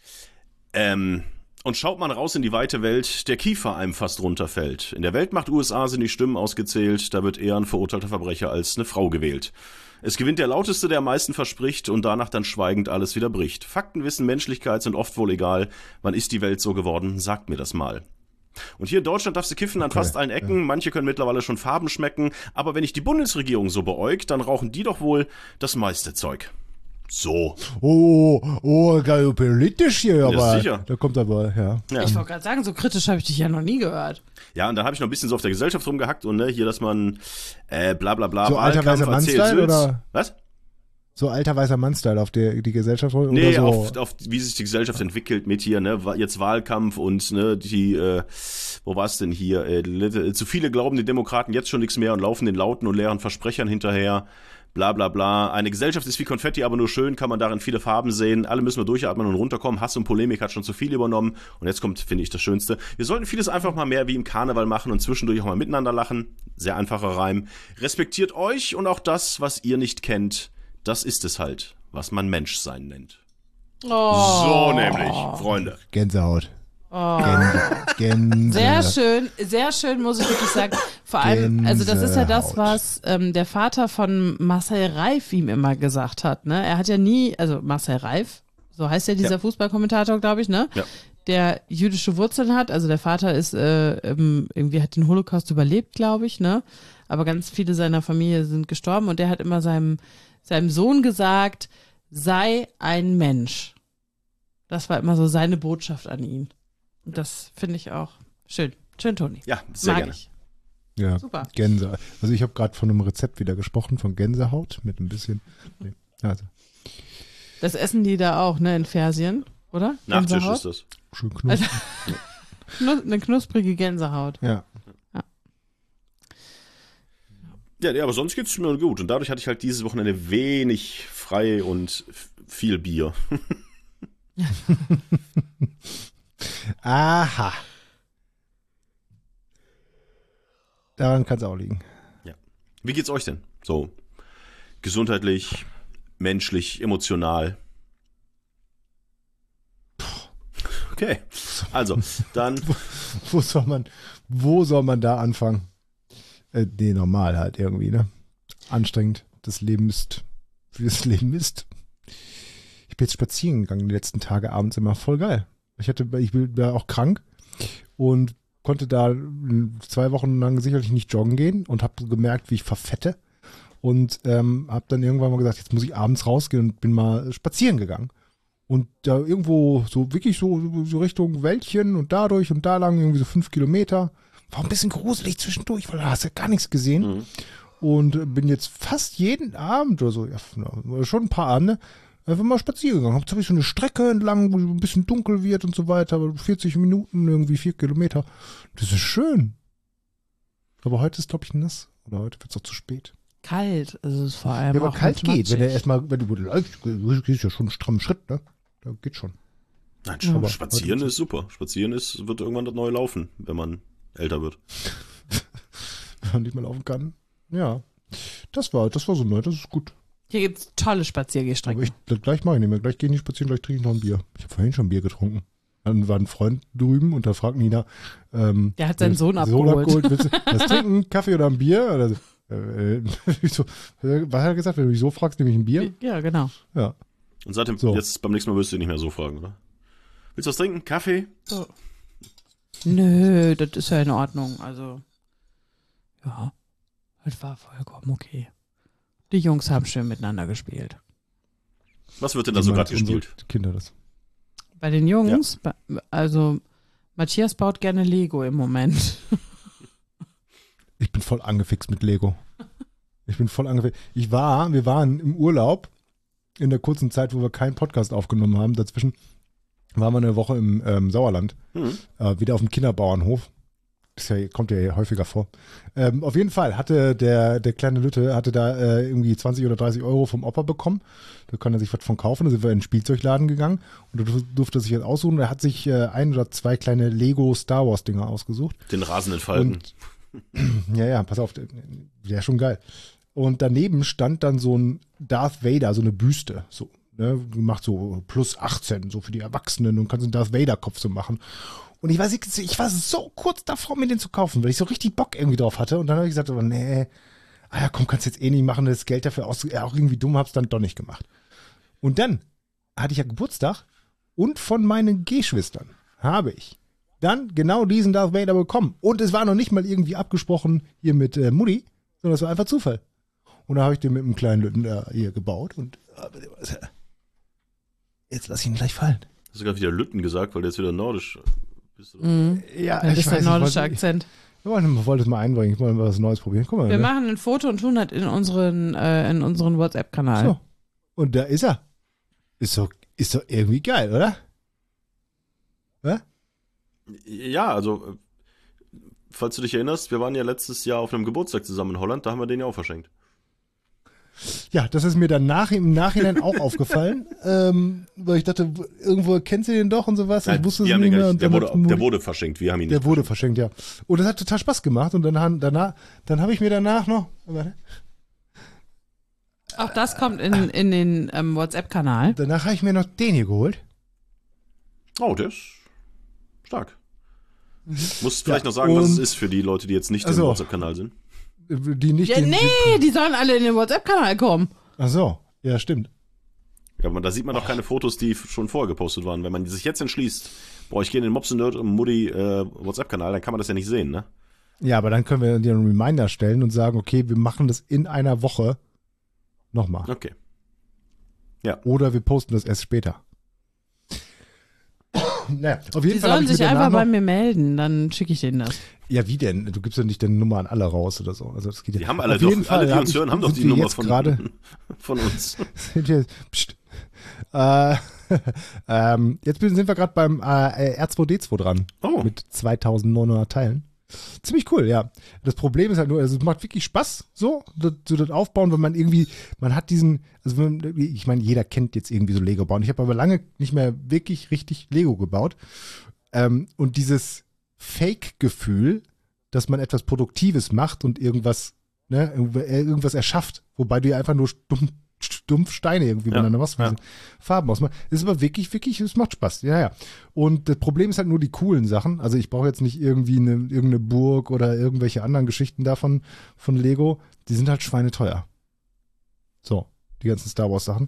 Ähm, und schaut man raus in die weite Welt, der Kiefer einem fast runterfällt. In der Weltmacht U S A sind die Stimmen ausgezählt, da wird eher ein verurteilter Verbrecher als eine Frau gewählt. Es gewinnt der Lauteste, der am meisten verspricht und danach dann schweigend alles wieder bricht. Fakten, Wissen, Menschlichkeit sind oft wohl egal. Wann ist die Welt so geworden? Sagt mir das mal. Und hier in Deutschland darfst du kiffen an Okay, fast allen Ecken. ja. Manche können mittlerweile schon Farben schmecken. Aber wenn ich die Bundesregierung so beäugt, dann rauchen die doch wohl das meiste Zeug. So. Oh, oh, geil, politisch hier, aber. sicher. Da kommt aber, ja. Ja. Ich wollte gerade sagen, so kritisch habe ich dich ja noch nie gehört. Ja, und dann habe ich noch ein bisschen so auf der Gesellschaft rumgehackt und ne, hier, dass man äh, bla bla bla So alter weißer erzählt Mann-Style, Sülz. oder? Was? So alter weißer Mann-Style auf der, die Gesellschaft oder Nee, so. auf, auf wie sich die Gesellschaft entwickelt mit hier, ne, wa- jetzt Wahlkampf und ne, die, äh, wo war's denn hier? Äh, die- zu viele glauben die Demokraten jetzt schon nichts mehr und laufen den lauten und leeren Versprechern hinterher. Bla bla bla. Eine Gesellschaft ist wie Konfetti, aber nur schön, kann man darin viele Farben sehen. Alle müssen wir durchatmen und runterkommen. Hass und Polemik hat schon zu viel übernommen. Und jetzt kommt, finde ich, das Schönste. Wir sollten vieles einfach mal mehr wie im Karneval machen und zwischendurch auch mal miteinander lachen. Sehr einfacher Reim. Respektiert euch und auch das, was ihr nicht kennt. Das ist es halt, was man Menschsein nennt. Oh. So nämlich, Freunde. Gänsehaut. Oh. Gänse, Gänse. Sehr schön, sehr schön, muss ich wirklich sagen. Vor allem, also das ist ja das, was ähm, der Vater von Marcel Reif ihm immer gesagt hat. Ne? Er hat ja nie, also Marcel Reif, so heißt ja dieser Ja. Fußballkommentator, glaube ich, ne? Ja. Der jüdische Wurzeln hat. Also der Vater ist äh, ähm, irgendwie hat den Holocaust überlebt, glaube ich, ne? Aber ganz viele seiner Familie sind gestorben und der hat immer seinem seinem Sohn gesagt, sei ein Mensch. Das war immer so seine Botschaft an ihn. Und das finde ich auch schön. Schön, Toni. Ja, sehr Mag gerne. ich. Ja, Super. Gänse. Also ich habe gerade von einem Rezept wieder gesprochen, von Gänsehaut mit ein bisschen. Nee, also Das essen die da auch, ne, in Persien, oder? Nachtisch Gänsehaut? ist das. schön knusprig. Knu- Eine knusprige Gänsehaut. Ja. Ja, nee, aber sonst geht's mir gut. Und dadurch hatte ich halt dieses Wochenende wenig frei und f- viel Bier. Aha. Daran kann es auch liegen. Wie geht's euch denn? So gesundheitlich, menschlich, emotional? Okay, also dann Wo soll man, wo soll man da anfangen? Äh, nee, normal halt irgendwie, ne? Anstrengend. Das Leben ist, wie das Leben ist. Ich bin jetzt spazieren gegangen die letzten Tage abends immer voll geil. Ich hatte, ich bin ja auch krank und konnte da zwei Wochen lang sicherlich nicht joggen gehen und habe gemerkt, wie ich verfette und ähm, habe dann irgendwann mal gesagt, jetzt muss ich abends rausgehen und bin mal spazieren gegangen. Und da irgendwo so wirklich so, so Richtung Wäldchen und dadurch und da lang irgendwie so fünf Kilometer. War ein bisschen gruselig zwischendurch, weil da hast du ja gar nichts gesehen. Mhm. Und bin jetzt fast jeden Abend oder so, ja, schon ein paar Abende, einfach mal spazieren gegangen. Jetzt habe ich so eine Strecke entlang, wo ein bisschen dunkel wird und so weiter, aber vierzig Minuten, irgendwie vier Kilometer. Das ist schön. Aber heute ist, glaube ich, nass. Oder heute wird es auch zu spät. Kalt ist es vor allem. Ja, aber auch kalt mit geht. Wenn du matschig. erstmal, wenn du läufst, gehst ja schon einen strammen Schritt, ne? Da geht schon. Nein, Ja. aber Spazieren ist super. Spazieren ist, wird irgendwann das neue Laufen, wenn man älter wird. Wenn man nicht mehr laufen kann. Ja. Das war, das war so neu, das ist gut. Hier gibt es tolle Aber Spaziergehstrecken. ich, das gleich mache ich nicht mehr. Gleich gehe ich nicht spazieren, gleich trinke ich noch ein Bier. Ich habe vorhin schon Bier getrunken. Dann war ein Freund drüben und da fragt Nina, ähm, Der hat seinen Sohn Sohn abgeholt. abgeholt. Willst du was trinken? Kaffee oder ein Bier? Oder so. Äh, äh, ich so, was hat er gesagt? Wenn du mich so fragst, nehme ich ein Bier. Ja, genau. Ja. Und seitdem, So. jetzt beim nächsten Mal wirst du ihn nicht mehr so fragen, oder? Willst du was trinken? Kaffee? So. Nö, das ist ja in Ordnung. Also, ja, das war vollkommen okay. Die Jungs haben schön miteinander gespielt. Was wird denn da so gerade Unsere gespielt? Kinder das. Bei den Jungs, bei, also Matthias baut gerne Lego im Moment. Ich bin voll angefixt mit Lego. Ich bin voll angefixt. Ich war, wir waren im Urlaub in der kurzen Zeit, wo wir keinen Podcast aufgenommen haben. Dazwischen waren wir eine Woche im ähm, Sauerland. Hm. Äh, wieder auf dem Kinderbauernhof. Das ja, kommt ja hier häufiger vor. Ähm, auf jeden Fall hatte der, der kleine Lütte hatte da äh, irgendwie zwanzig oder dreißig Euro vom Opa bekommen. Da kann er sich was von kaufen. Da sind wir in den Spielzeugladen gegangen und da durfte er sich jetzt aussuchen. Er hat sich äh, ein oder zwei kleine Lego Star Wars Dinger ausgesucht. Den rasenden Falken. Und, ja, ja, pass auf, der, der ist schon geil. Und daneben stand dann so ein Darth Vader, so eine Büste, so, ne, gemacht so plus achtzehn, so für die Erwachsenen und kannst einen Darth Vader Kopf so machen. Und ich war, ich war so kurz davor, mir den zu kaufen, weil ich so richtig Bock irgendwie drauf hatte. Und dann habe ich gesagt, oh, nee, ah ja, komm, kannst jetzt eh nicht machen, das Geld dafür aus, ja, auch irgendwie dumm, hab's dann doch nicht gemacht. Und dann hatte ich ja Geburtstag und von meinen Geschwistern habe ich dann genau diesen Darth Vader bekommen. Und es war noch nicht mal irgendwie abgesprochen hier mit äh, Mutti, sondern es war einfach Zufall. Und da habe ich den mit einem kleinen Lütten da hier gebaut und jetzt lass ich ihn gleich fallen. Hast du gerade wieder Lütten gesagt, weil der jetzt wieder nordisch bist? Oder? Mhm. Ja, das ist der nordische wollte, Akzent. Ich wollte es mal einbringen, ich wollte mal was Neues probieren. Guck mal. Wir ne? machen ein Foto und tun das in unseren, äh, in unseren WhatsApp-Kanal. So. Und da ist er. Ist doch, ist doch irgendwie geil, oder? Ja? Ja, also, falls du dich erinnerst, wir waren ja letztes Jahr auf einem Geburtstag zusammen in Holland, da haben wir den ja auch verschenkt. Ja, das ist mir dann nach, im Nachhinein auch aufgefallen, ähm, weil ich dachte, irgendwo kennst du den doch und sowas. Nein, ich wusste es nicht nicht mehr. nicht, Und der, dann wurde, hat der wurde verschenkt, wir haben ihn Der nicht wurde verschenkt, ja. Und das hat total Spaß gemacht. Und dann, danach, dann habe ich mir danach noch, warte, Auch das kommt in, in den ähm, WhatsApp-Kanal. danach habe ich mir noch den hier geholt. Oh, der ist stark. Muss vielleicht Ja, noch sagen, was und- es ist für die Leute, die jetzt nicht Also. im WhatsApp-Kanal sind. Die nicht Ja, den, nee, die sollen alle in den WhatsApp-Kanal kommen. Ach so, ja, stimmt. Ja, aber da sieht man doch keine Fotos, die schon vorher gepostet waren. Wenn man sich jetzt entschließt, boah, ich gehe in den Mops Nerd und Mutti äh, WhatsApp-Kanal, dann kann man das ja nicht sehen, ne? Ja, aber dann können wir dir einen Reminder stellen und sagen, okay, wir machen das in einer Woche nochmal. Okay. Oder wir posten das erst später. naja, auf jeden Die Fall habe sollen ich mir sich danach einfach bei noch, mir melden, dann schicke ich denen das. Ja, wie denn? Du gibst ja nicht deine Nummer an alle raus oder so. Also das geht ja. Die haben alle Auf doch, jeden Fall alle, die hab uns ich- hören, haben doch sind die wir Nummer jetzt von, gerade von uns. sind wir, pst, äh, ähm, jetzt sind wir gerade beim äh, R zwei D zwei dran. Oh. Mit zweitausendneunhundert Teilen. Ziemlich cool, ja. Das Problem ist halt nur, also es macht wirklich Spaß, so, das, so das Aufbauen, wenn man irgendwie, man hat diesen, also wenn, ich meine, jeder kennt jetzt irgendwie so Lego bauen. Ich habe aber lange nicht mehr wirklich richtig Lego gebaut. Ähm, und dieses Fake-Gefühl, dass man etwas Produktives macht und irgendwas, ne, irgendwas erschafft, wobei du ja einfach nur stumpf, stumpf Steine irgendwie Ja, miteinander machst, ja. Farben ausmachen. Das ist aber wirklich, wirklich, es macht Spaß. Ja, ja. Und das Problem ist halt nur die coolen Sachen. Also ich brauche jetzt nicht irgendwie eine, irgendeine Burg oder irgendwelche anderen Geschichten davon von Lego. Die sind halt schweineteuer. So, die ganzen Star Wars Sachen.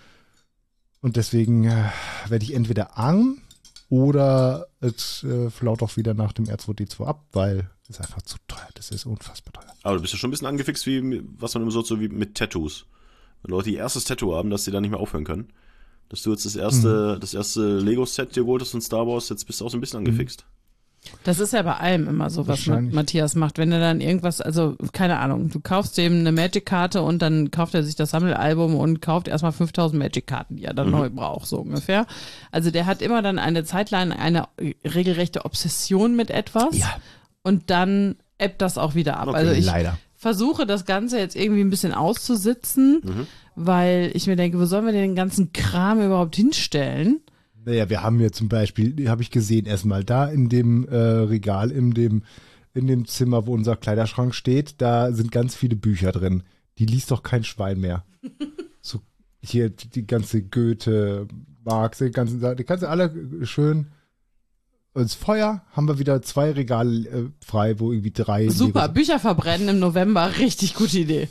Und deswegen äh, werde ich entweder arm oder es äh, flaut auch wieder nach dem R zwei D zwei ab, weil es einfach zu teuer. Das ist unfassbar teuer. Aber du bist ja schon ein bisschen angefixt, wie, was man immer so, so wie mit Tattoos. Wenn Leute ihr erstes Tattoo haben, dass sie da nicht mehr aufhören können. Dass du jetzt das erste, Mhm. das erste Lego-Set dir geholt hast von Star Wars, jetzt bist du auch so ein bisschen angefixt. Das ist ja bei allem immer so, was Wahrscheinlich. Matthias macht. Wenn er dann irgendwas, also keine Ahnung, du kaufst dem eine Magic-Karte und dann kauft er sich das Sammelalbum und kauft erstmal fünftausend Magic-Karten, die er dann Mhm. neu braucht, so ungefähr. Also der hat immer dann eine Zeit lang eine regelrechte Obsession mit etwas Ja. und dann ebbt das auch wieder ab. Okay, also ich leider. versuche das Ganze jetzt irgendwie ein bisschen auszusitzen, Mhm. weil ich mir denke, wo sollen wir den ganzen Kram überhaupt hinstellen? Naja, wir haben hier zum Beispiel, habe ich gesehen, erstmal da in dem äh, Regal, in dem, in dem Zimmer, wo unser Kleiderschrank steht, da sind ganz viele Bücher drin. Die liest doch kein Schwein mehr. So hier die ganze Goethe, Marx, die ganzen Sachen, die kannst du alle schön. Und das Feuer haben wir wieder zwei Regale äh, frei, wo irgendwie drei. Super, Lego- Bücher verbrennen im November, richtig gute Idee.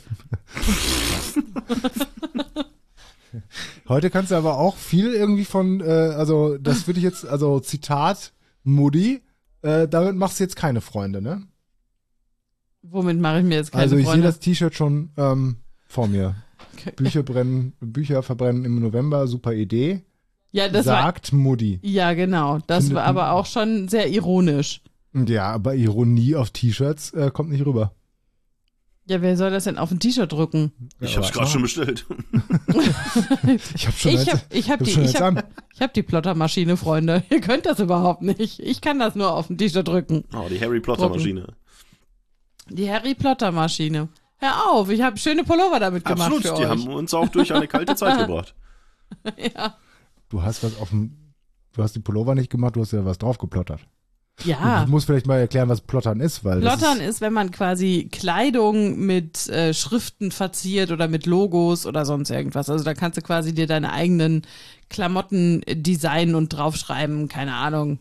Heute kannst du aber auch viel irgendwie von, äh, also das würde ich jetzt, also Zitat Mutti, äh, damit machst du jetzt keine Freunde, ne? Womit mache ich mir jetzt keine Also ich sehe Freunde? das T-Shirt schon ähm, vor mir. Okay. Bücher brennen, Bücher verbrennen im November, super Idee. Ja, das war, sagt Mutti. ja genau, das Findet- war aber auch schon sehr ironisch. Ja, aber Ironie auf T-Shirts äh, kommt nicht rüber. Ja, wer soll das denn auf ein T-Shirt drücken? Ich Ja, hab's gerade schon bestellt. Ich hab schon Ich eins- hab, ich hab hab die, schon ich eins hab, an. ich hab die Plottermaschine, Freunde. Ihr könnt das überhaupt nicht. Ich kann das nur auf ein T-Shirt drücken. Oh, die Harry Potter Maschine. Die Harry Potter Maschine. Hör auf, ich habe schöne Pullover damit gemacht Absolut, für die euch. haben uns auch durch eine kalte Zeit gebracht. ja. Du hast was auf dem, du hast die Pullover nicht gemacht, du hast ja was drauf geplottert. ja. Du musst vielleicht mal erklären, was Plottern ist, weil das Plottern ist, ist, wenn man quasi Kleidung mit äh, Schriften verziert oder mit Logos oder sonst irgendwas. Also da kannst du quasi dir deine eigenen Klamotten designen und draufschreiben, keine Ahnung.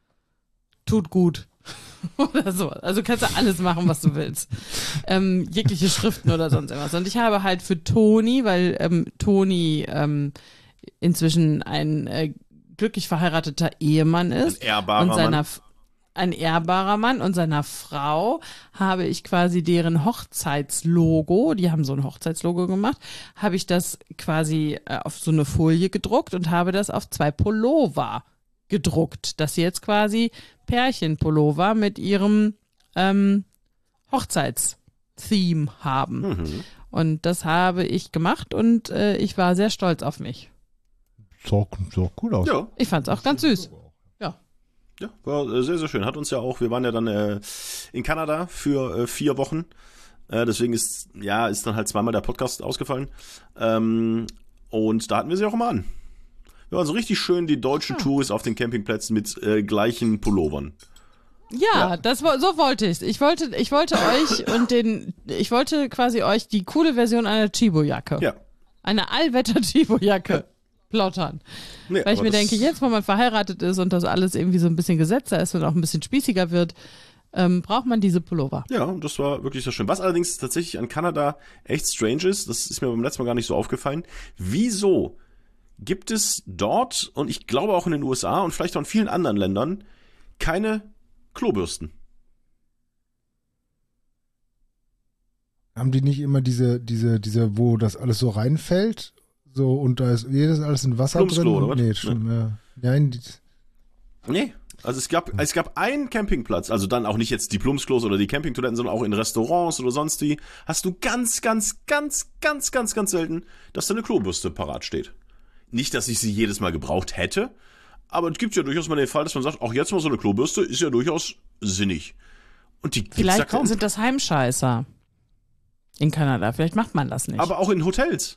Tut gut. oder so. Also kannst du alles machen, was du willst. ähm, jegliche Schriften oder sonst irgendwas. Und ich habe halt für Toni, weil ähm, Toni ähm, inzwischen ein äh, glücklich verheirateter Ehemann ist Ein ehrbarer und seiner Mann. ein ehrbarer Mann und seiner Frau habe ich quasi deren Hochzeitslogo, die haben so ein Hochzeitslogo gemacht, habe ich das quasi äh, auf so eine Folie gedruckt und habe das auf zwei Pullover gedruckt, dass sie jetzt quasi Pärchenpullover mit ihrem ähm, Hochzeitstheme haben. Mhm. Und das habe ich gemacht und äh, ich war sehr stolz auf mich. so, so cool aus. Ja, Ich fand es auch ganz süß. Ja. ja, war äh, sehr, sehr schön. Hat uns ja auch, wir waren ja dann äh, in Kanada für äh, vier Wochen. Äh, deswegen ist, ja, ist dann halt zweimal der Podcast ausgefallen. Ähm, und da hatten wir sie auch immer an. Wir waren so richtig schön die deutschen Ah. Touris auf den Campingplätzen mit äh, gleichen Pullovern. Ja, das wo- so wollte ich. Ich wollte, ich wollte euch und den, ich wollte quasi euch die coole Version einer Chibo-Jacke, Ja. eine Allwetter-Chibo-Jacke plottern. Nee, Weil ich aber mir das- denke, jetzt, wo man verheiratet ist und das alles irgendwie so ein bisschen gesetzter ist und auch ein bisschen spießiger wird, ähm, braucht man diese Pullover. Ja, das war wirklich sehr schön. Was allerdings tatsächlich an Kanada echt strange ist, das ist mir beim letzten Mal gar nicht so aufgefallen. Wieso gibt es dort, und ich glaube auch in den U S A und vielleicht auch in vielen anderen Ländern, keine Klobürsten? Haben die nicht immer diese, diese, diese, wo das alles so reinfällt? So, und da ist jedes alles in Wasser Plumpsklo, drin? oder Und, was? nee, stimmt, ja. Nein, die, Nee. Also es gab, es gab einen Campingplatz, also dann auch nicht jetzt die Plumpsklos oder die Campingtoiletten, sondern auch in Restaurants oder sonst wie, hast du ganz, ganz, ganz, ganz, ganz, ganz selten, dass da eine Klobürste parat steht. Nicht, dass ich sie jedes Mal gebraucht hätte, aber es gibt ja durchaus mal den Fall, dass man sagt, auch jetzt mal so eine Klobürste ist ja durchaus sinnig. Und die gibt's da Vielleicht kaum. sind das Heimscheißer in Kanada. Vielleicht macht man das nicht. Aber auch in Hotels.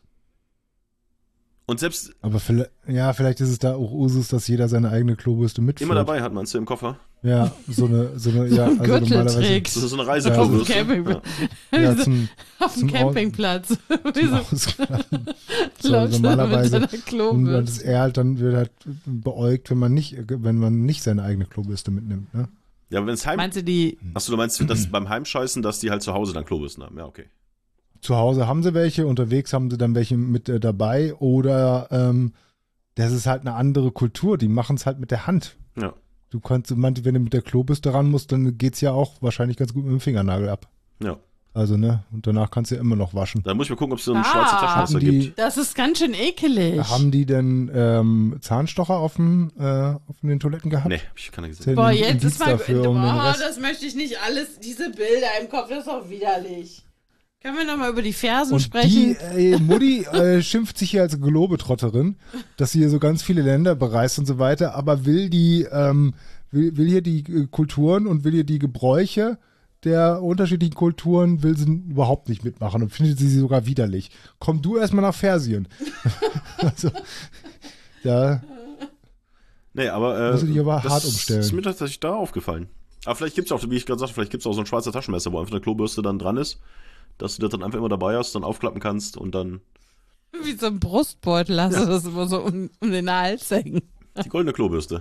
Und selbst aber vielleicht, ja, vielleicht ist es da auch Usus, dass jeder seine eigene Klobürste mitführt. immer dabei hat man es im Koffer. Ja, so eine, so eine, ja, Ein also Gürtel normalerweise. trägt. Das ist so eine Auf dem Reiseklobürste. Camping- Ja, zum, auf dem zum Aus- Campingplatz. Wie zum so Ausklappen. So, läuft er normalerweise. mit seiner Und Klobürste. das er halt dann wird halt beäugt, wenn man nicht, wenn man nicht seine eigene Klobürste mitnimmt, ne? Ja, aber wenn es Heim... Meinst du die, Achso, du meinst, dass beim Heimscheißen, dass die halt zu Hause dann Klobürsten haben. Ja, okay. Zu Hause haben sie welche, unterwegs haben sie dann welche mit äh, dabei oder ähm, das ist halt eine andere Kultur, die machen es halt mit der Hand. Ja. Du kannst, man, wenn du mit der Klobürste ran musst, dann geht's ja auch wahrscheinlich ganz gut mit dem Fingernagel ab. Ja. Also, ne? Und danach kannst du ja immer noch waschen. Da muss ich mal gucken, ob es so ein Ah. schwarze Taschenmesser Haben die- gibt. das ist ganz schön ekelig. Haben die denn ähm, Zahnstocher auf, dem, äh, auf den Toiletten gehabt? Nee, hab ich keine gesehen. Zählen Boah, die jetzt Indiz ist mal, dafür, um den boah, Rest- das möchte ich nicht alles, diese Bilder im Kopf, das ist doch widerlich. Können wir nochmal über die Fersen Und sprechen? die äh, Mutti äh, schimpft sich hier als Globetrotterin, dass sie hier so ganz viele Länder bereist und so weiter, aber will die, ähm, will, will hier die äh, Kulturen und will hier die Gebräuche der unterschiedlichen Kulturen, will sie überhaupt nicht mitmachen und findet sie sogar widerlich. Komm du erstmal nach Persien. also, ja, Nee, aber äh, Muss ich dich aber das hart umstellen. ist mir tatsächlich da aufgefallen. Aber vielleicht gibt's auch, wie ich gerade sagte, vielleicht gibt's auch so ein schwarzer Taschenmesser, wo einfach eine Klobürste dann dran ist, dass du das dann einfach immer dabei hast, dann aufklappen kannst und dann Wie so ein Brustbeutel hast du das immer so um, um den Hals hängen. die goldene Klobürste.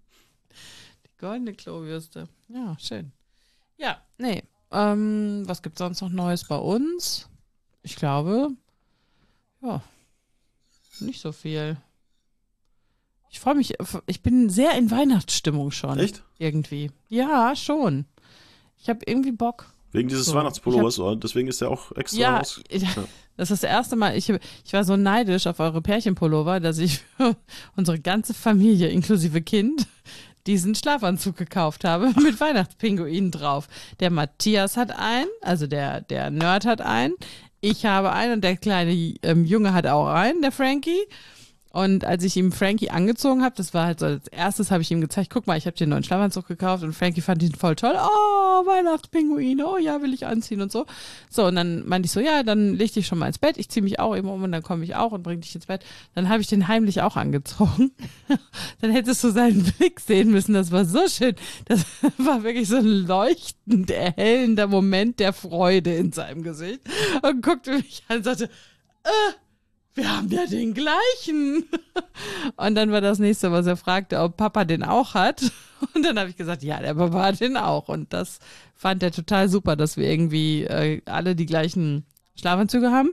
Die goldene Klobürste. Ja, schön. Ja, nee. Ähm, was gibt's sonst noch Neues bei uns? Ich glaube, ja, nicht so viel. Ich freue mich, ich bin sehr in Weihnachtsstimmung schon. Echt? Irgendwie. Ja, schon. Ich habe irgendwie Bock. Wegen dieses So, Weihnachtspullovers, oder? Deswegen ist der auch extra Ja, raus. ich, das ist das erste Mal, ich, ich war so neidisch auf eure Pärchenpullover, dass ich für unsere ganze Familie inklusive Kind diesen Schlafanzug gekauft habe mit Weihnachtspinguinen drauf. Der Matthias hat einen, also der, der Nerd hat einen, ich habe einen und der kleine ähm, Junge hat auch einen, der Frankie. Und als ich ihm Frankie angezogen habe, das war halt so, als erstes habe ich ihm gezeigt, guck mal, ich habe dir einen neuen Schlafanzug gekauft und Frankie fand ihn voll toll. Oh, Weihnachtspinguine, oh ja, will ich anziehen und so. So, und dann meinte ich so, ja, dann leg dich schon mal ins Bett, ich ziehe mich auch eben um und dann komme ich auch und bring dich ins Bett. Dann habe ich den heimlich auch angezogen. Dann hättest du seinen Blick sehen müssen, das war so schön. Das war wirklich so ein leuchtend erhellender Moment der Freude in seinem Gesicht. Und guckte mich an und sagte, äh, wir haben ja den gleichen. Und dann war das nächste, was er fragte, ob Papa den auch hat. Und dann habe ich gesagt, ja, der Papa hat den auch. Und das fand er total super, dass wir irgendwie äh, alle die gleichen Schlafanzüge haben.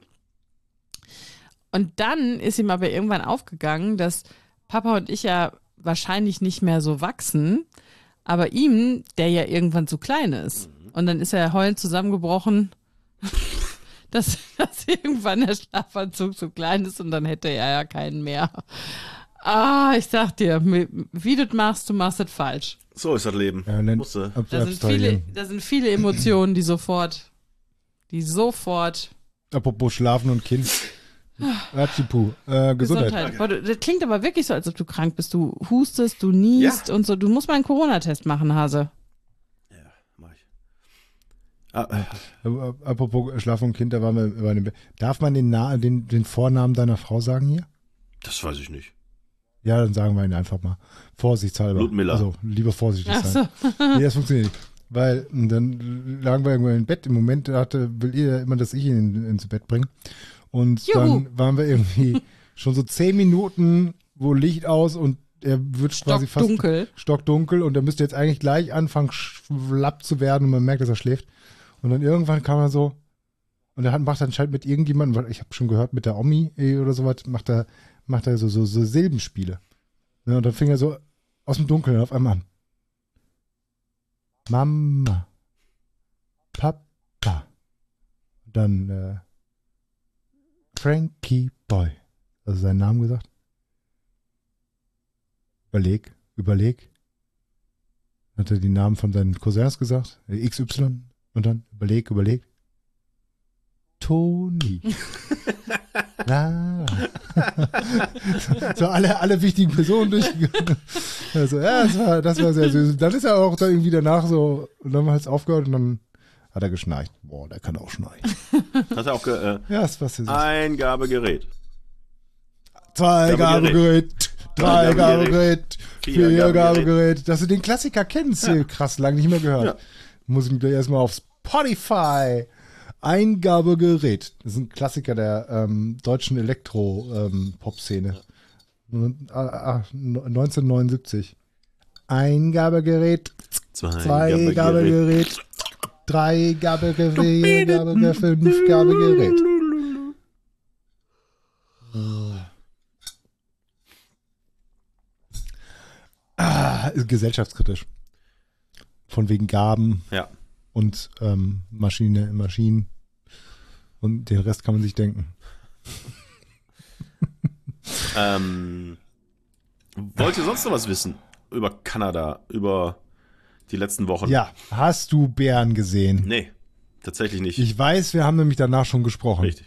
Und dann ist ihm aber irgendwann aufgegangen, dass Papa und ich ja wahrscheinlich nicht mehr so wachsen, aber ihm, der ja irgendwann zu klein ist. Und dann ist er heulend zusammengebrochen, dass, dass irgendwann der Schlafanzug zu klein ist und dann hätte er ja keinen mehr. Ah, ich sag dir, wie du das machst, du machst es falsch. So ist das Leben. Ja, dann, Musste. ab, Da sind, viele, da sind viele Emotionen, die sofort, die sofort. Apropos Schlafen und Kind. Atschipu. Äh, Gesundheit. Boah, du- das klingt aber wirklich so, als ob du krank bist. Du hustest, du niest und so. Du musst mal einen Corona-Test machen, Hase. Ja, mach ich. Ah, äh, Äh, Apropos Schlafen und Kind, da waren wir bei dem. Darf man den, Na den, den Vornamen deiner Frau sagen hier? das weiß ich nicht. Ja, dann sagen wir ihn einfach mal. Vorsichtshalber. Ludmilla. Also, lieber vorsichtig Ach sein. so. Nee, das funktioniert nicht. Weil m, dann lagen wir irgendwann im Bett. Im Moment hatte, will ihr immer, dass ich ihn in, ins Bett bringe. Und Juhu. dann waren wir irgendwie schon so zehn Minuten, wo Licht aus und er wird quasi fast Stockdunkel. stockdunkel und er müsste jetzt eigentlich gleich anfangen, schlapp zu werden und man merkt, dass er schläft. Und dann irgendwann kam er so und er hat, macht anscheinend mit irgendjemandem, weil ich habe schon gehört, mit der Omi eh oder sowas, macht er, macht er so, so, so Silbenspiele. Ja, und dann fing er so aus dem Dunkeln auf einmal an. Mama. Papa. Und dann äh, Frankie Boy. Also seinen Namen gesagt. Überleg, überleg. Dann hat er die Namen von seinen Cousins gesagt. äh, X Y. Und dann überleg, überleg. Toni. Na. So alle, alle wichtigen Personen durchgegangen. Also, ja, das war, das war sehr süß. Dann ist er auch da irgendwie danach so, und dann hat es aufgehört und dann hat er geschnarcht. Boah, der kann auch schnarchen. Hast du auch ge äh, Ja, das war sehr süß. Eingabegerät. Zwei Gabegerät. Gabegerät, drei Gabegerät, Gabegerät, vier vier Gabegerät. Gabegerät. Dass du den Klassiker kennst, Ja. krass, lange nicht mehr gehört. Ja. Muss ich mir gleich erstmal auf Spotify. Eingabegerät. Das ist ein Klassiker der ähm, deutschen Elektro-Pop-Szene. Und, ah, ah, neunzehnhundertneunundsiebzig. Eingabegerät, zwei Gabegerät, drei Gabegerät, Gabegerät, fünf Gabegerät. Ah, ist gesellschaftskritisch. Von wegen Gaben Ja. und ähm, Maschine, Maschinen. Und den Rest kann man sich denken. Ähm, wollt ihr sonst noch was wissen über Kanada, über die letzten Wochen? Ja, hast du Bären gesehen? Nee, tatsächlich nicht. Ich weiß, wir haben nämlich danach schon gesprochen. Richtig.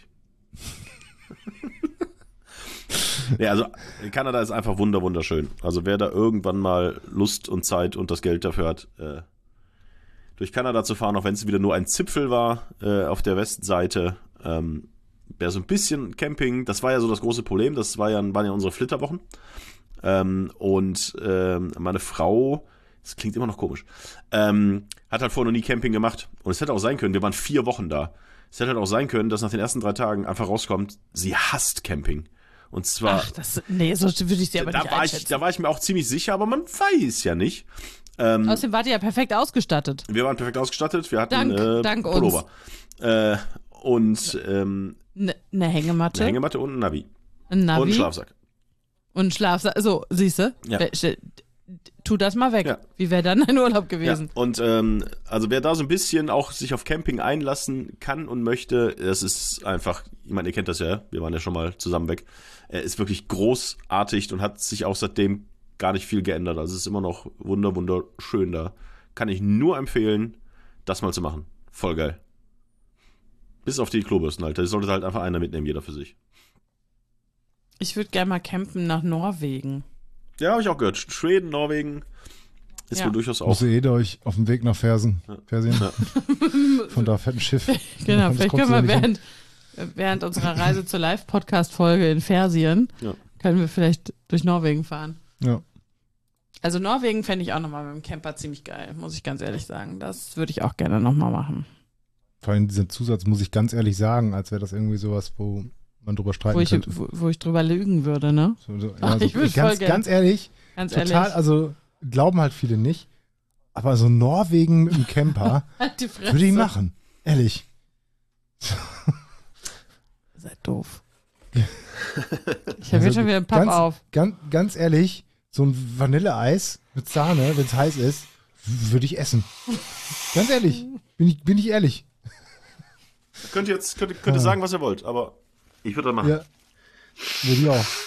Nee, also Kanada ist einfach wunder wunderschön. Also wer da irgendwann mal Lust und Zeit und das Geld dafür hat, äh, durch Kanada zu fahren, auch wenn es wieder nur ein Zipfel war äh, auf der Westseite, ähm, wäre so ein bisschen Camping, das war ja so das große Problem, das war ja, waren ja unsere Flitterwochen. Ähm, und ähm, meine Frau, das klingt immer noch komisch, ähm, hat halt vorher noch nie Camping gemacht. Und es hätte auch sein können, wir waren vier Wochen da. Es hätte halt auch sein können, dass nach den ersten drei Tagen einfach rauskommt, sie hasst Camping. Und zwar, Ach, das, nee, so würde ich sie aber da, nicht war ich, einschätzen. da war ich mir auch ziemlich sicher, aber man weiß ja nicht. Ähm, Außerdem wart ihr ja perfekt ausgestattet. wir waren perfekt ausgestattet, wir hatten Dank- äh, dank uns. Pullover. Äh, und ähm, Ne, eine Hängematte, eine Hängematte und ein Navi. ein Navi Und einen Schlafsack. und ein Schlafsack. So, siehst du? Ja. Tu das mal weg. Ja. Wie wäre dann ein Urlaub Ja, gewesen? und ähm, also wer da so ein bisschen auch sich auf Camping einlassen kann und möchte, das ist einfach, ich meine, ihr kennt das ja, wir waren ja schon mal zusammen weg, er ist wirklich großartig und hat sich auch seitdem gar nicht viel geändert. Also es ist immer noch wunder, wunderschön da. Kann ich nur empfehlen, das mal zu machen. Voll geil. Bis auf die Klobürsten halt. Da sollte halt einfach einer mitnehmen, jeder für sich. Ich würde gerne mal campen nach Norwegen. Ja, habe ich auch gehört. Schweden, Norwegen ist Ja. wohl durchaus auch. Muss ihr euch auf dem Weg nach Fersen. Ja. Persien. Ja. Von da fährt ein Schiff. Genau, Das vielleicht kommst können du wir da nicht während, während unserer Reise zur Live-Podcast-Folge in Persien, Ja. können wir vielleicht durch Norwegen fahren. Ja. Also Norwegen fände ich auch nochmal mit dem Camper ziemlich geil, muss ich ganz ehrlich sagen. Das würde ich auch gerne nochmal machen. Vor allem dieser Zusatz, muss ich ganz ehrlich sagen, als wäre das irgendwie sowas, wo man drüber streiten Wo ich, könnte. wo, wo ich drüber lügen würde, ne? So, so, Ach, so, ich würd voll ganz, gern. ganz ehrlich, Ganz total, ehrlich. also glauben halt viele nicht, aber so Norwegen mit dem Camper Halt die Fresse. würde ich machen. Ehrlich. Ihr seid doof. Ich habe jetzt schon wieder einen Papp ganz, auf. Ganz, ganz ehrlich, so ein Vanilleeis mit Sahne, wenn es heiß ist, w- würde ich essen. Ganz ehrlich. Bin ich, bin ich ehrlich. Könnt ihr jetzt könnt, ihr- könnt ihr sagen, was ihr wollt, aber ich würde das machen. Ja. Würde ich auch.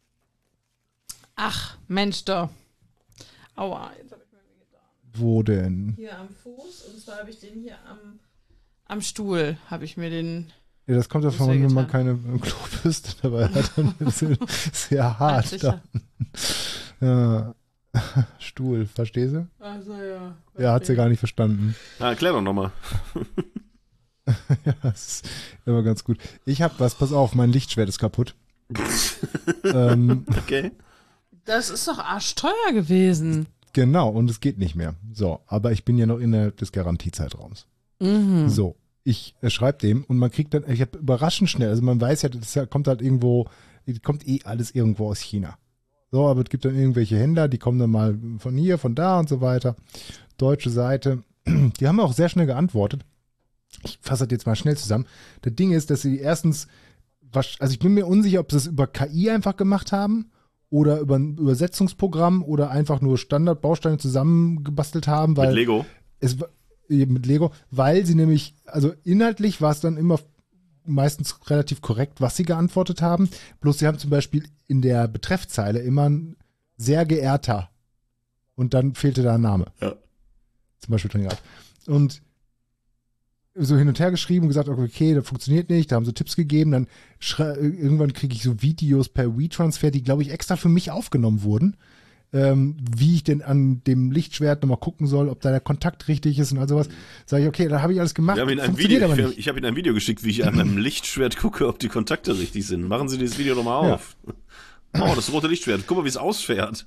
Ach, Mensch, doch. Aua, jetzt habe ich mir getan. Wo denn? Hier am Fuß und zwar habe ich den hier am, am Stuhl, habe ich mir den... Ja, das kommt Muss davon, ja wenn man getan. keine Klobürste dabei hat. Dann ist es sehr hart. sicher. Ja. Stuhl, verstehst du? Also ja. Er hat sie gar nicht verstanden. Na, erklär doch nochmal. Ja, das ist immer ganz gut. Ich hab was, pass auf, mein Lichtschwert ist kaputt. ähm, Okay. Das ist doch arschteuer gewesen. genau, und es geht nicht mehr. So, aber ich bin ja noch innerhalb des Garantiezeitraums. Mhm. So, ich äh, schreibe dem und man kriegt dann, ich habe überraschend schnell, also man weiß ja, das kommt halt irgendwo, kommt eh alles irgendwo aus China. So, aber es gibt dann irgendwelche Händler, die kommen dann mal von hier, von da und so weiter. Deutsche Seite, die haben auch sehr schnell geantwortet. Ich fasse das jetzt mal schnell zusammen. Das Ding ist, dass sie erstens, wasch- also ich bin mir unsicher, ob sie es über K I einfach gemacht haben oder über ein Übersetzungsprogramm oder einfach nur Standardbausteine zusammengebastelt haben, weil Mit Lego. es war- mit Lego, weil sie nämlich, also inhaltlich war es dann immer meistens relativ korrekt, was sie geantwortet haben. Bloß sie haben zum Beispiel in der Betreffzeile immer ein sehr geehrter und dann fehlte da ein Name. Ja. Zum Beispiel drin gehabt. Und so hin und her geschrieben und gesagt, okay, das funktioniert nicht, da haben sie Tipps gegeben, dann schrei- irgendwann kriege ich so Videos per WeTransfer, die, glaube ich, extra für mich aufgenommen wurden, ähm, wie ich denn an dem Lichtschwert nochmal gucken soll, ob da der Kontakt richtig ist und all sowas. Sage ich, okay, da habe ich alles gemacht, Wir haben Ihnen ein funktioniert Video, aber ich, nicht. ich habe Ihnen ein Video geschickt, wie ich an meinem Lichtschwert gucke, ob die Kontakte richtig sind. Machen Sie dieses Video nochmal auf. Oh, das rote Lichtschwert. Guck mal, wie es ausfährt.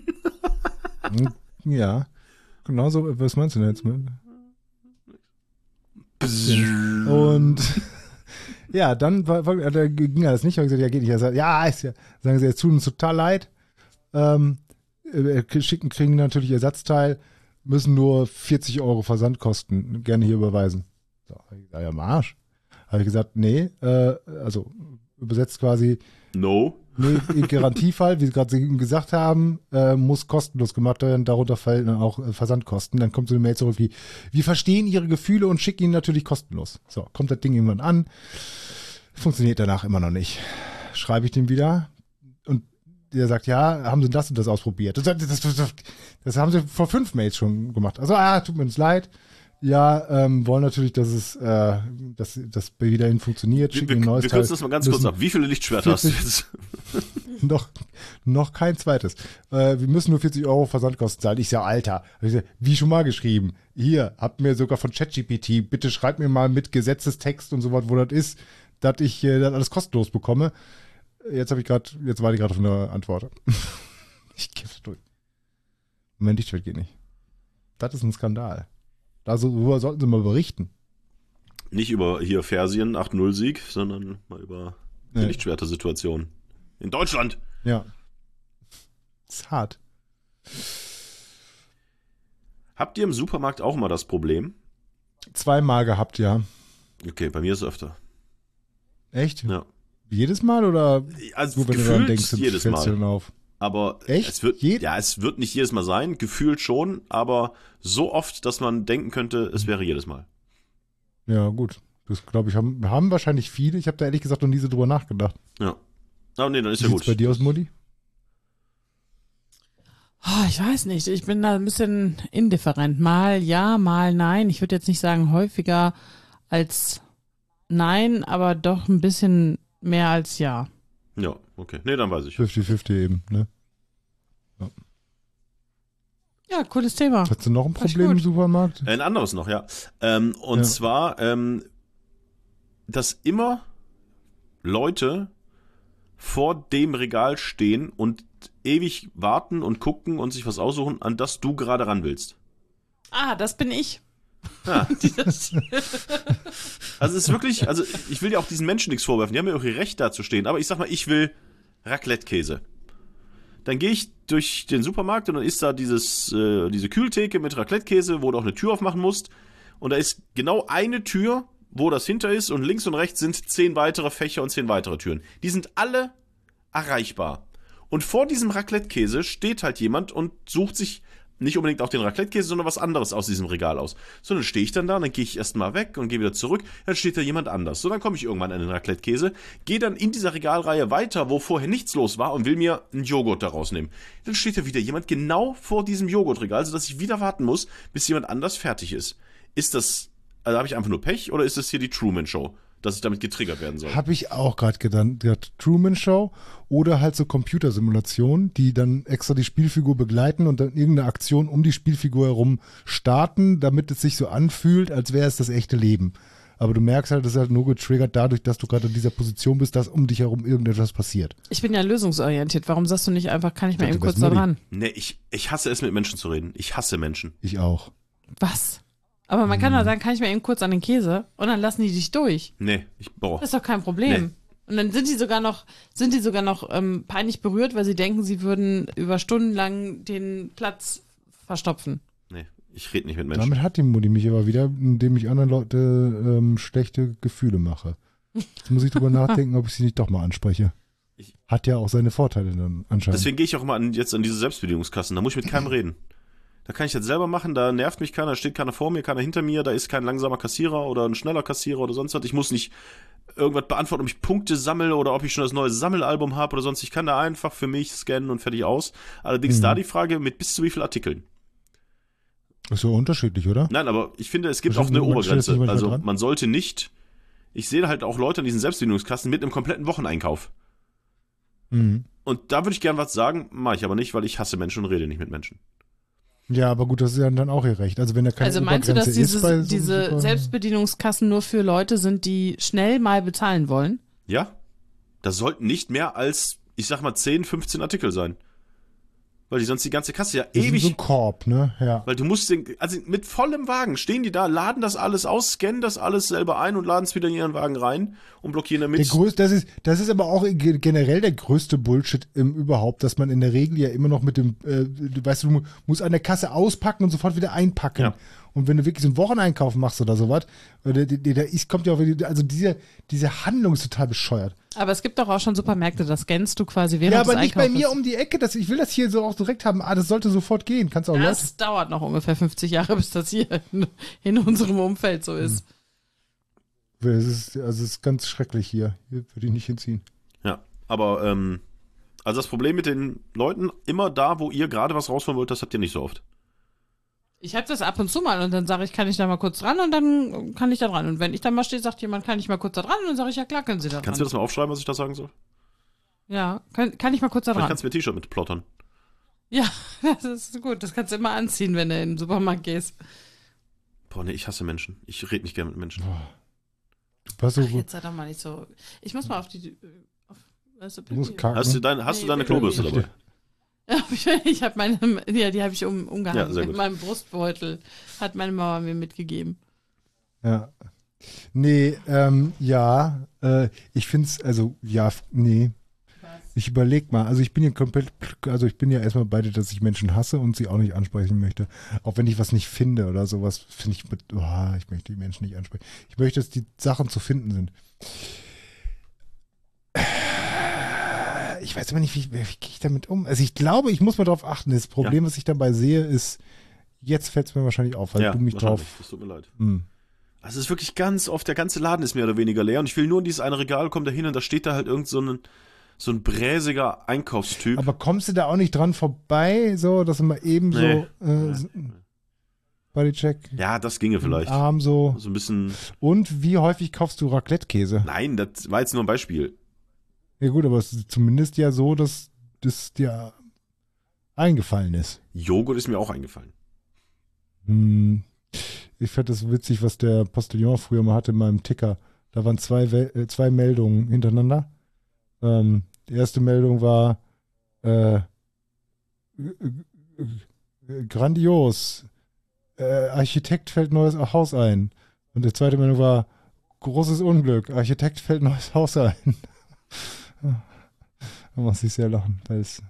Ja, genau so, was meinst du denn jetzt mit? Und ja, dann war, war, da ging alles nicht. Ich habe gesagt, ja, geht nicht. Er sagt, ja, ist ja. Sagen sie, es tut uns total leid. Ähm, äh, schicken, kriegen natürlich Ersatzteil, müssen nur vierzig Euro Versandkosten gerne hier überweisen. So, hab ich gesagt, ja, am Arsch. Habe ich gesagt, nee, äh, also übersetzt quasi, No. nee, im Garantiefall, wie Sie gerade eben gesagt haben, äh, muss kostenlos gemacht werden, darunter fallen dann auch äh, Versandkosten. Dann kommt so eine Mail zurück wie, wir verstehen Ihre Gefühle und schicken Ihnen natürlich kostenlos. So, kommt das Ding irgendwann an, funktioniert danach immer noch nicht. Schreibe ich dem wieder und der sagt, ja, haben Sie das und das ausprobiert? Das, das, das, das haben Sie vor fünf Mails schon gemacht. Also, ah, tut mir das leid. Ja, ähm, wollen natürlich, dass es, äh, dass das wieder hin funktioniert. Wir, Schicken ein wir, neues wir kürzen Teil. das mal ganz kurz Müssen- ab. Wie viele Lichtschwerter hast du vierzig jetzt? noch, noch kein zweites. Äh, wir müssen nur vierzig Euro Versandkosten zahlen. Ich sage, Alter, hab ich gesagt, wie schon mal geschrieben. Hier, habt mir sogar von ChatGPT, bitte schreibt mir mal mit Gesetzestext und so was, wo das ist, dass ich äh, das alles kostenlos bekomme. Jetzt habe ich gerade, jetzt warte ich gerade auf eine Antwort. Ich gebe durch. Mein Lichtschwert geht nicht. Das ist ein Skandal. Darüber sollten sie mal berichten. Nicht über hier Persien acht null Sieg, sondern mal über die Nee. Lichtschwerter-Situation. In Deutschland. Ja. Ist hart. Habt ihr im Supermarkt auch mal das Problem? Zweimal gehabt, ja. Okay, bei mir ist es öfter. Echt? Ja. Jedes Mal oder Also nur wenn du daran gefühlt denkst, jedes fällt's dir Mal. dann auf? Aber Echt? es wird, Jed- ja, es wird nicht jedes Mal sein, gefühlt schon, aber so oft, dass man denken könnte, es wäre jedes Mal. Ja, gut. Das glaube ich, haben, haben wahrscheinlich viele. Ich habe da ehrlich gesagt noch nie so drüber nachgedacht. Ja. Aber nee, dann ist Wie ja sieht's gut. bei dir aus, Mutti? Oh, ich weiß nicht, ich bin da ein bisschen indifferent. Mal ja, mal nein. Ich würde jetzt nicht sagen häufiger als nein, aber doch ein bisschen mehr als ja. Ja, okay. Nee, dann weiß ich. fünfzig fünfzig eben, ne? Ja. Ja, cooles Thema. Hast du noch ein Fand ich Problem im gut. Supermarkt? Ein anderes noch, ja. Ähm, und Ja. zwar, ähm, dass immer Leute vor dem Regal stehen und ewig warten und gucken und sich was aussuchen, an das du gerade ran willst. Ah, das bin ich. Ja. Das- Also es ist wirklich, also ich will ja auch diesen Menschen nichts vorwerfen, die haben ja auch ihr Recht da zu stehen, aber ich sag mal, ich will Raclette-Käse. Dann gehe ich durch den Supermarkt und dann ist da dieses, äh, diese Kühltheke mit Raclette-Käse, wo du auch eine Tür aufmachen musst. Und da ist genau eine Tür, wo das hinter ist, und links und rechts sind zehn weitere Fächer und zehn weitere Türen. Die sind alle erreichbar. Und vor diesem Raclette-Käse steht halt jemand und sucht sich nicht unbedingt auch den Raclette-Käse, sondern was anderes aus diesem Regal aus. So, dann stehe ich dann da und dann gehe ich erstmal weg und gehe wieder zurück, dann steht da jemand anders. So, dann komme ich irgendwann an den Raclette-Käse, gehe dann in dieser Regalreihe weiter, wo vorher nichts los war, und will mir einen Joghurt daraus nehmen. Dann steht da wieder jemand genau vor diesem Joghurtregal, sodass ich wieder warten muss, bis jemand anders fertig ist. Ist das, also habe ich einfach nur Pech, oder ist das hier die Truman-Show, dass ich damit getriggert werden soll? Habe ich auch gerade gedacht. Truman Show oder halt so Computersimulationen, die dann extra die Spielfigur begleiten und dann irgendeine Aktion um die Spielfigur herum starten, damit es sich so anfühlt, als wäre es das echte Leben. Aber du merkst halt, das ist halt nur getriggert dadurch, dass du gerade in dieser Position bist, dass um dich herum irgendetwas passiert. Ich bin ja lösungsorientiert. Warum sagst du nicht einfach, kann ich mal Ich eben dachte, kurz du da wärst dran? Nee, ich, ich hasse es, mit Menschen zu reden. Ich hasse Menschen. Ich auch. Was? Aber man kann doch sagen, kann ich mal eben kurz an den Käse und dann lassen die dich durch. Nee, ich, boah. Das ist doch kein Problem. Nee. Und dann sind die sogar noch, sind die sogar noch ähm, peinlich berührt, weil sie denken, sie würden über Stunden lang den Platz verstopfen. Nee, ich rede nicht mit Menschen. Damit hat die Mutti mich aber wieder, indem ich anderen Leute ähm, schlechte Gefühle mache. Jetzt muss ich drüber nachdenken, ob ich sie nicht doch mal anspreche. Ich- Hat ja auch seine Vorteile dann anscheinend. Deswegen gehe ich auch immer an, jetzt an diese Selbstbedienungskassen. Da muss ich mit keinem reden. Da kann ich das selber machen, da nervt mich keiner, da steht keiner vor mir, keiner hinter mir, da ist kein langsamer Kassierer oder ein schneller Kassierer oder sonst was. Ich muss nicht irgendwas beantworten, ob ich Punkte sammle oder ob ich schon das neue Sammelalbum habe oder sonst. Ich kann da einfach für mich scannen und fertig aus. Allerdings Mhm. da die Frage, mit bis zu wie vielen Artikeln? Ist so unterschiedlich, oder? Nein, aber ich finde, es gibt Das auch eine ist- man stellt sich Obergrenze. manchmal Also dran. man sollte nicht, ich sehe halt auch Leute an diesen Selbstbedienungskassen mit einem kompletten Wocheneinkauf. Mhm. Und da würde ich gern was sagen, mache ich aber nicht, weil ich hasse Menschen und rede nicht mit Menschen. Ja, aber gut, das ist ja dann auch ihr Recht. Also wenn da keine Also meinst du, Obergrenze dass ist bei diese, so diese Super- Selbstbedienungskassen nur für Leute sind, die schnell mal bezahlen wollen? Ja, das sollten nicht mehr als, ich sag mal, zehn, fünfzehn Artikel sein. Weil die sonst die ganze Kasse ja Das ist ewig, so ein Korb, ne? Ja. weil du musst den, also mit vollem Wagen stehen die da, laden das alles aus, scannen das alles selber ein und laden es wieder in ihren Wagen rein und blockieren Der damit. größte, das ist, das ist aber auch ge- generell der größte Bullshit im überhaupt, dass man in der Regel ja immer noch mit dem, äh, du weißt, du musst an der Kasse auspacken und sofort wieder einpacken. Ja. Und wenn du wirklich so einen Wocheneinkauf machst oder sowas, äh, da, da, da ist, kommt ja auch wieder, also diese, diese Handlung ist total bescheuert. Aber es gibt doch auch schon Supermärkte, das scannst du quasi während Ja, aber des nicht bei Einkaufs. mir um die Ecke. Das, ich will das hier so auch direkt haben. Ah, das sollte sofort gehen. Kannst auch Leute. Das dauert noch ungefähr fünfzig Jahre, bis das hier in, in unserem Umfeld so ist. Es ist, also es ist ganz schrecklich hier. Hier würde ich nicht hinziehen. Ja, aber, ähm, also das Problem mit den Leuten, immer da, wo ihr gerade was rausholen wollt, das habt ihr nicht so oft. Ich habe das ab und zu mal und dann sage ich, kann ich da mal kurz dran und dann kann ich da dran. Und wenn ich dann mal stehe, sagt jemand, kann ich mal kurz da dran? Und dann sage ich, ja klar, können Sie da dran. Kannst du das mal aufschreiben, was ich da sagen soll? Ja, kann, kann ich mal kurz da Vielleicht dran. kannst du mir ein T-Shirt mit plottern. Ja, das ist gut. Das kannst du immer anziehen, wenn du in den Supermarkt gehst. Boah, nee, ich hasse Menschen. Ich rede nicht gerne mit Menschen. Du passt so, Ach, jetzt sei doch mal nicht so. Ich muss mal auf die. Auf, weißt du, du musst Pipi. kacken. Hast du, dein, hast Nee, du deine bitte Klobürste nicht. dabei? Ich, ich habe meine, ja, die habe ich um, umgehangen Ja, sehr mit gut. meinem Brustbeutel. Hat meine Mama mir mitgegeben. Ja. Nee, ähm, ja, äh, ich finde es, also, ja, f- nee. Ich überleg mal, also ich bin ja komplett, also ich bin ja erstmal beide, dass ich Menschen hasse und sie auch nicht ansprechen möchte. Auch wenn ich was nicht finde oder sowas, finde ich, mit, oh, ich möchte die Menschen nicht ansprechen. Ich möchte, dass die Sachen zu finden sind. Ich weiß aber nicht, wie, wie gehe ich damit um? Also ich glaube, ich muss mal drauf achten. Das Problem, was ich dabei sehe, ist, jetzt fällt es mir wahrscheinlich auf, weil Ja, du mich wahrscheinlich. drauf. Das tut mir leid. Hm. Also es ist wirklich ganz oft, der ganze Laden ist mehr oder weniger leer und ich will nur in dieses eine Regal kommen da hin und da steht da halt irgend so ein, so ein bräsiger Einkaufstyp. Aber kommst du da auch nicht dran vorbei, so, dass du mal eben Nee. so äh, Bodycheck, Ja, das ginge vielleicht. Arm so. So ein bisschen. Und wie häufig kaufst du Raclette-Käse? Nein, das war jetzt nur ein Beispiel. Ja gut, aber es ist zumindest ja so, dass das dir eingefallen ist. Joghurt ist mir auch eingefallen. Hm. Ich fand das witzig, was der Postillon früher mal hatte in meinem Ticker. Da waren zwei, Wel- äh, zwei Meldungen hintereinander. Ähm, die erste Meldung war äh, äh, äh, grandios. Äh, Architekt fällt neues Haus ein. Und die zweite Meldung war großes Unglück. Architekt fällt neues Haus ein. Da muss ich sehr lachen, weil es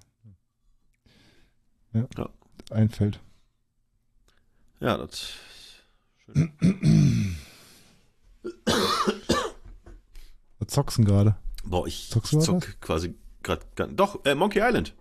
ja, Ja. einfällt. Ja, das. Schön. Was zockst du denn gerade? Boah, ich, Zockst ich du zock quasi gerade. Doch, äh, Monkey Island.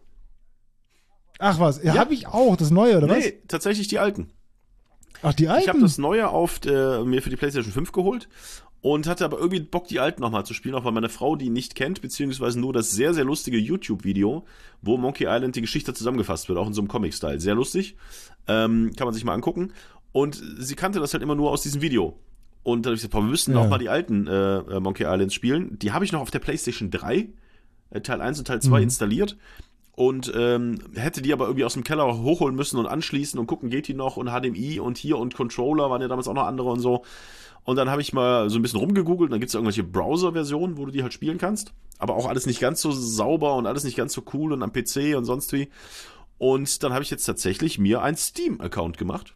Ach was, ja, Ja. habe ich auch, das Neue, oder was? Nee, tatsächlich die alten. Ach, die alten? Ich habe das Neue auf äh, mir für die PlayStation fünf geholt und hatte aber irgendwie Bock, die alten nochmal zu spielen, auch weil meine Frau die nicht kennt, beziehungsweise nur das sehr, sehr lustige YouTube-Video, wo Monkey Island die Geschichte zusammengefasst wird, auch in so einem Comic-Style. Sehr lustig. Ähm, kann man sich mal angucken. Und sie kannte das halt immer nur aus diesem Video. Und dann habe ich gesagt, boah, wir müssen Ja. auch mal die alten äh, Monkey Islands spielen. Die habe ich noch auf der PlayStation drei, äh, Teil eins und Teil zwei Mhm. installiert. Und ähm, hätte die aber irgendwie aus dem Keller hochholen müssen und anschließen und gucken, geht die noch und H D M I und hier und Controller waren ja damals auch noch andere und so. Und dann habe ich mal so ein bisschen rumgegoogelt und dann gibt es irgendwelche Browser-Versionen, wo du die halt spielen kannst. Aber auch alles nicht ganz so sauber und alles nicht ganz so cool und am P C und sonst wie. Und dann habe ich jetzt tatsächlich mir einen Steam-Account gemacht.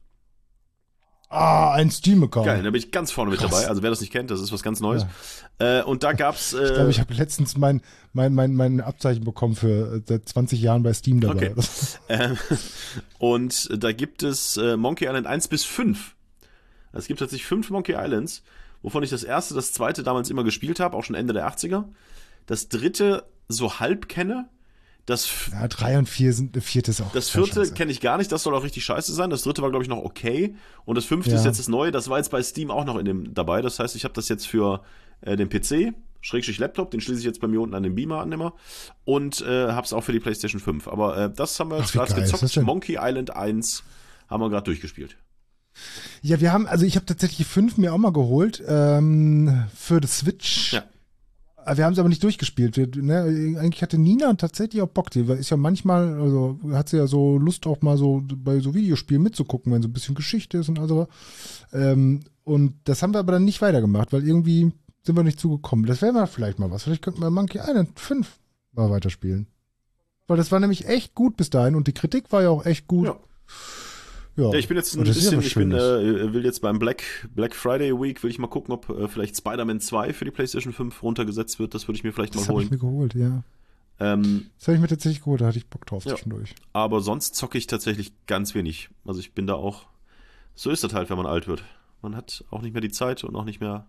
Ah, ein Steam-Account. Geil, da bin ich ganz vorne mit Krass. dabei. Also wer das nicht kennt, das ist was ganz Neues. Äh, und da gab's. Äh, Ich glaube, ich habe letztens mein, mein, mein, mein Abzeichen bekommen für äh, seit zwanzig Jahren bei Steam dabei. Okay. ähm, und da gibt es äh, Monkey Island eins bis fünf. Es gibt tatsächlich fünf Monkey Islands, wovon ich das erste, das zweite damals immer gespielt habe, auch schon Ende der achtziger. Das dritte so halb kenne. Das, f- Ja, drei und vier sind, der vierte ist auch. das total vierte scheiße. kenne ich gar nicht, das soll auch richtig scheiße sein. Das dritte war, glaube ich, noch okay. Und das fünfte Ja. ist jetzt das neue, das war jetzt bei Steam auch noch in dem dabei. Das heißt, ich habe das jetzt für äh, den P C, Schrägstrich Laptop, den schließe ich jetzt bei mir unten an den Beamer an immer. Und äh, habe es auch für die PlayStation fünf. Aber äh, das haben wir jetzt Ach, wie gerade geil ist das gezockt. denn? Monkey Island eins haben wir gerade durchgespielt. Ja, wir haben, also ich habe tatsächlich fünf mir auch mal geholt ähm, für die Switch. Ja. Wir haben es aber nicht durchgespielt. Wir, ne, eigentlich hatte Nina tatsächlich auch Bock. Die ist ja manchmal, also hat sie ja so Lust auch mal so bei so Videospielen mitzugucken, wenn so ein bisschen Geschichte ist und also. Ähm, und das haben wir aber dann nicht weitergemacht, weil irgendwie sind wir nicht zugekommen. Das wäre mal vielleicht mal was. Vielleicht könnten wir Monkey Island fünf mal weiterspielen. Weil das war nämlich echt gut bis dahin und die Kritik war ja auch echt gut. Ja. Ja, Ja, ich bin jetzt ein Und das ist ja bisschen, was ich bin, Schönes. äh, will jetzt beim Black, Black Friday Week, will ich mal gucken, ob äh, vielleicht Spider-Man zwei für die PlayStation fünf runtergesetzt wird. Das würde ich mir vielleicht das mal habe holen. ich mir geholt, ja. Ähm, Das habe ich mir tatsächlich geholt, da hatte ich Bock drauf Ja. zwischendurch. aber sonst zocke ich tatsächlich ganz wenig. Also ich bin da auch, so ist das halt, wenn man alt wird. Man hat auch nicht mehr die Zeit und auch nicht mehr.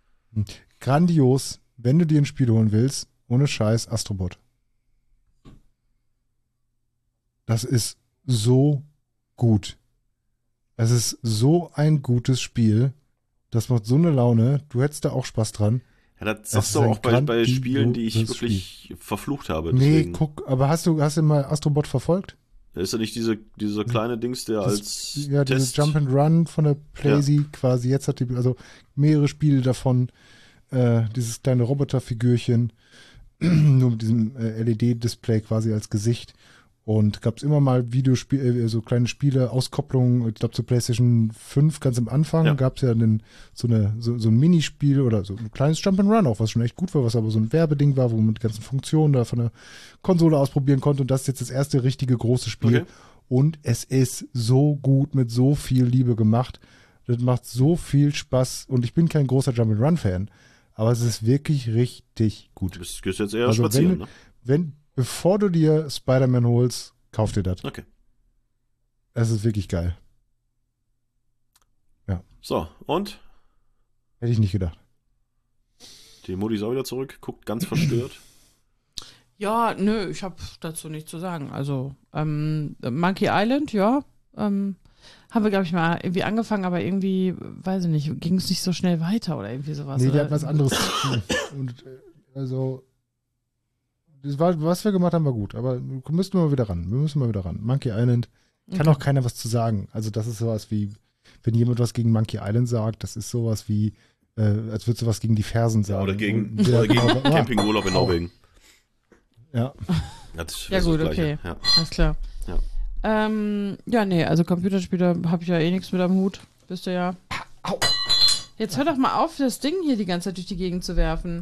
Grandios, wenn du dir ein Spiel holen willst, ohne Scheiß, Astrobot. Das ist so gut. Es ist so ein gutes Spiel. Das macht so eine Laune. Du hättest da auch Spaß dran. Ja, das Das sagst ist du ein auch bei, bei Spielen, die ich grandioses wirklich verflucht habe. Nee, Deswegen. guck, aber hast du, hast du mal Astrobot verfolgt? Ist ja nicht diese, dieser kleine Dings, der Das- als ja, Test... dieses Jump and Run von der Playsee quasi. Jetzt hat die, also mehrere Spiele davon. Äh, dieses kleine Roboterfigürchen. Nur mit diesem äh, L E D-Display quasi als Gesicht. Und gab es immer mal Videospiele, äh, so kleine Spiele, Auskopplungen, ich glaube zur PlayStation fünf ganz am Anfang Ja. gab es ja einen, so, eine, so, so ein Minispiel oder so ein kleines Jump'n'Run auch, was schon echt gut war, was aber so ein Werbeding war, wo man die ganzen Funktionen da von der Konsole ausprobieren konnte. Und das ist jetzt das erste richtige große Spiel. Okay. Und es ist so gut mit so viel Liebe gemacht. Das macht so viel Spaß. Und ich bin kein großer Jump'n'Run-Fan, aber es ist wirklich richtig gut. Du bist, gehst jetzt eher Also spazieren, wenn, ne? wenn, bevor du dir Spider-Man holst, kauf dir das. Okay. Es ist wirklich geil. So, und? Hätte ich nicht gedacht. Die Mutti ist auch wieder zurück, guckt ganz verstört. Ja, nö, ich habe dazu nichts zu sagen. Also, ähm, Monkey Island, ja, ähm, haben wir, glaube ich, mal irgendwie angefangen, aber irgendwie, weiß ich nicht, ging es nicht so schnell weiter oder irgendwie sowas. Nee, die oder? hat was anderes zu tun. Und äh, also das war, was wir gemacht haben, war gut, aber müssten wir mal wieder ran. Wir müssen mal wieder ran. Monkey Island, kann Okay. auch keiner was zu sagen. Also das ist sowas wie, wenn jemand was gegen Monkey Island sagt, das ist sowas wie, äh, als würdest du was gegen die Fersen sagen. Oder gegen, Und jeder oder gegen genau, ah, Campingurlaub in Norwegen. Ja. Das Ja ist gut, das Gleiche. okay. Ja. Alles klar. Ja. Ähm, ja, nee, also Computerspiele habe ich ja eh nichts mit am Hut. Wisst ihr ja. Au. Jetzt hör doch mal auf, das Ding hier die ganze Zeit durch die Gegend zu werfen.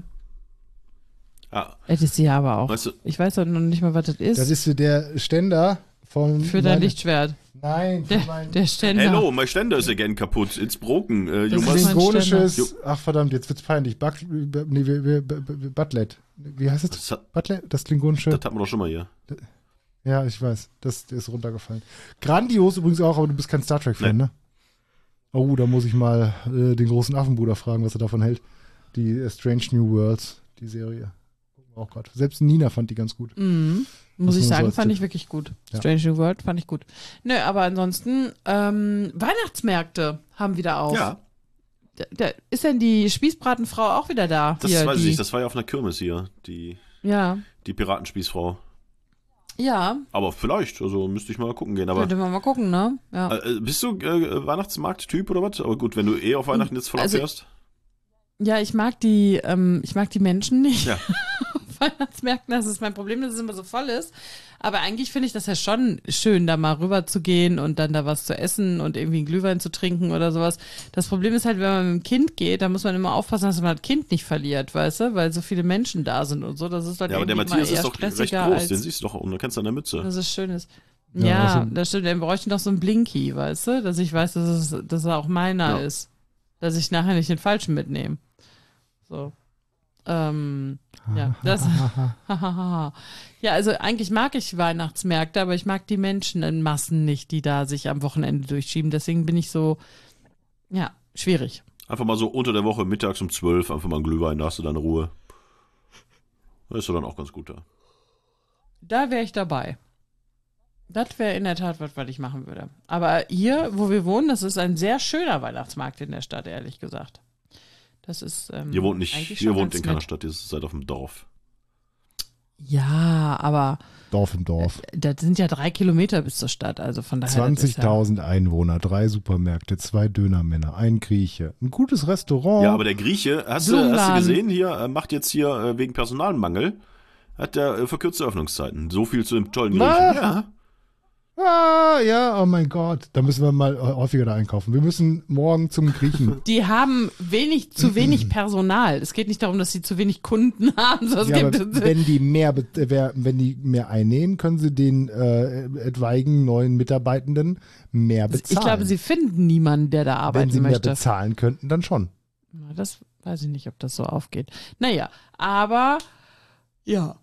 Ah, Das ist ja aber auch. weißt du, Ich weiß doch noch nicht mal, was das ist. Das ist so der Ständer von. für dein meine- Lichtschwert. Nein, für Der, mein der Ständer. hello, my Ständer is again kaputt. It's broken. Uh, you Das ist must. mein klingonisches. Ach verdammt, jetzt wird's peinlich. Buck, nee, wir- wir- Butlet. Wie heißt es? Das, hat, Butlet? Das klingonische. das hatten wir doch schon mal hier. Ja, ich weiß. Das der ist runtergefallen. Grandios übrigens auch, aber du bist kein Star Trek-Fan, Nee. ne? Oh, da muss ich mal äh, den großen Affenbruder fragen, was er davon hält. Die äh, Strange New Worlds, die Serie. Oh Gott. Selbst Nina fand die ganz gut. Mhm. Muss Das ich nur so sagen, als fand Tipp. ich wirklich gut. Ja. Strange New World fand ich gut. Nö, aber ansonsten, ähm, Weihnachtsmärkte haben wieder auf. Ja, Da, da, ist denn die Spießbratenfrau auch wieder da? das Hier, weiß die, ich nicht. Das war ja auf einer Kirmes hier, die, Ja, die Piratenspießfrau. ja. Aber vielleicht, also müsste ich mal gucken gehen. Aber Könnte man mal gucken, ne? Ja. äh, bist du äh, Weihnachtsmarkt-Typ oder was? Aber gut, wenn du eh auf Weihnachten jetzt voll Also- abfährst. Ja, ich mag die, ähm, ich mag die Menschen nicht. Ja. Auf Weihnachtsmärkten, das ist mein Problem, dass es immer so voll ist. Aber eigentlich finde ich das ja schon schön, da mal rüber zu gehen und dann da was zu essen und irgendwie einen Glühwein zu trinken oder sowas. Das Problem ist halt, wenn man mit dem Kind geht, da muss man immer aufpassen, dass man das Kind nicht verliert, weißt du? Weil so viele Menschen da sind und so. Das ist dann Ja, aber der irgendwie Matthias mal eher ist doch recht stressiger, groß, als den siehst du doch und du kennst an der Mütze. dass es schön ist. Ja, Ja, also- das stimmt. Dann bräuchte ich noch so ein Blinky, weißt du? Dass ich weiß, dass, es, dass er auch meiner Ja. ist. Dass ich nachher nicht den falschen mitnehme. So. Ähm, ja, das. Ja, also eigentlich mag ich Weihnachtsmärkte, aber ich mag die Menschen in Massen nicht, die da sich am Wochenende durchschieben. Deswegen bin ich so, ja, schwierig. Einfach mal so unter der Woche mittags um zwölf, einfach mal ein Glühwein, da hast du deine Ruhe. Das ist doch dann auch ganz gut da. Da wäre ich dabei. Das wäre in der Tat was, was ich machen würde. Aber hier, wo wir wohnen, das ist ein sehr schöner Weihnachtsmarkt in der Stadt, ehrlich gesagt. Das ist. Ähm, Ihr wohnt nicht, eigentlich ihr schon wohnt ganz in keiner nett. Stadt, ihr seid auf dem Dorf. Ja, aber Dorf im Dorf. das sind ja drei Kilometer bis zur Stadt, also von daher. das ist ja- zwanzigtausend Einwohner, drei Supermärkte, zwei Dönermänner, ein Grieche, ein gutes Restaurant. Ja, aber der Grieche, hast du, hast du Blumenladen. gesehen, hier äh, macht jetzt hier äh, wegen Personalmangel, hat der äh, verkürzte Öffnungszeiten. So viel zu dem tollen Griechen. Was? Ja. Ah, ja, oh mein Gott. Da müssen wir mal häufiger da einkaufen. Wir müssen morgen zum Griechen. Die haben wenig, zu wenig Personal. Es geht nicht darum, dass sie zu wenig Kunden haben. sondern Ja, es aber gibt, wenn die mehr, be- äh, wer- wenn die mehr einnehmen, können sie den äh, etwaigen neuen Mitarbeitenden mehr bezahlen. ich glaube, sie finden niemanden, der da wenn arbeiten sie mehr möchte. bezahlen könnten, dann schon. Na, das weiß ich nicht, ob das so aufgeht. Naja, aber ja.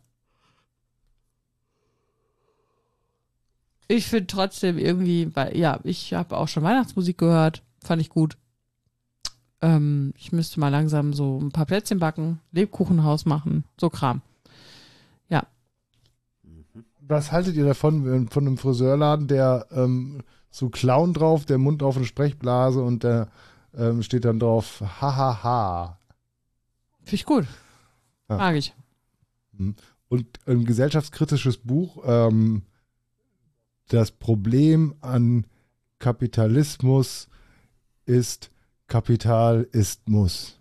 Ich finde trotzdem irgendwie, weil, ja, ich habe auch schon Weihnachtsmusik gehört, fand ich gut. Ähm, ich müsste mal langsam so ein paar Plätzchen backen, Lebkuchenhaus machen, so Kram. Ja, Was haltet ihr davon, wenn- von einem Friseurladen, der ähm, so Clown drauf, der Mund auf eine Sprechblase und da ähm, steht dann drauf, hahaha. finde ich gut. Ja. Mag ich. Und ein gesellschaftskritisches Buch, ähm, das Problem an Kapitalismus ist, Kapital ist Muss.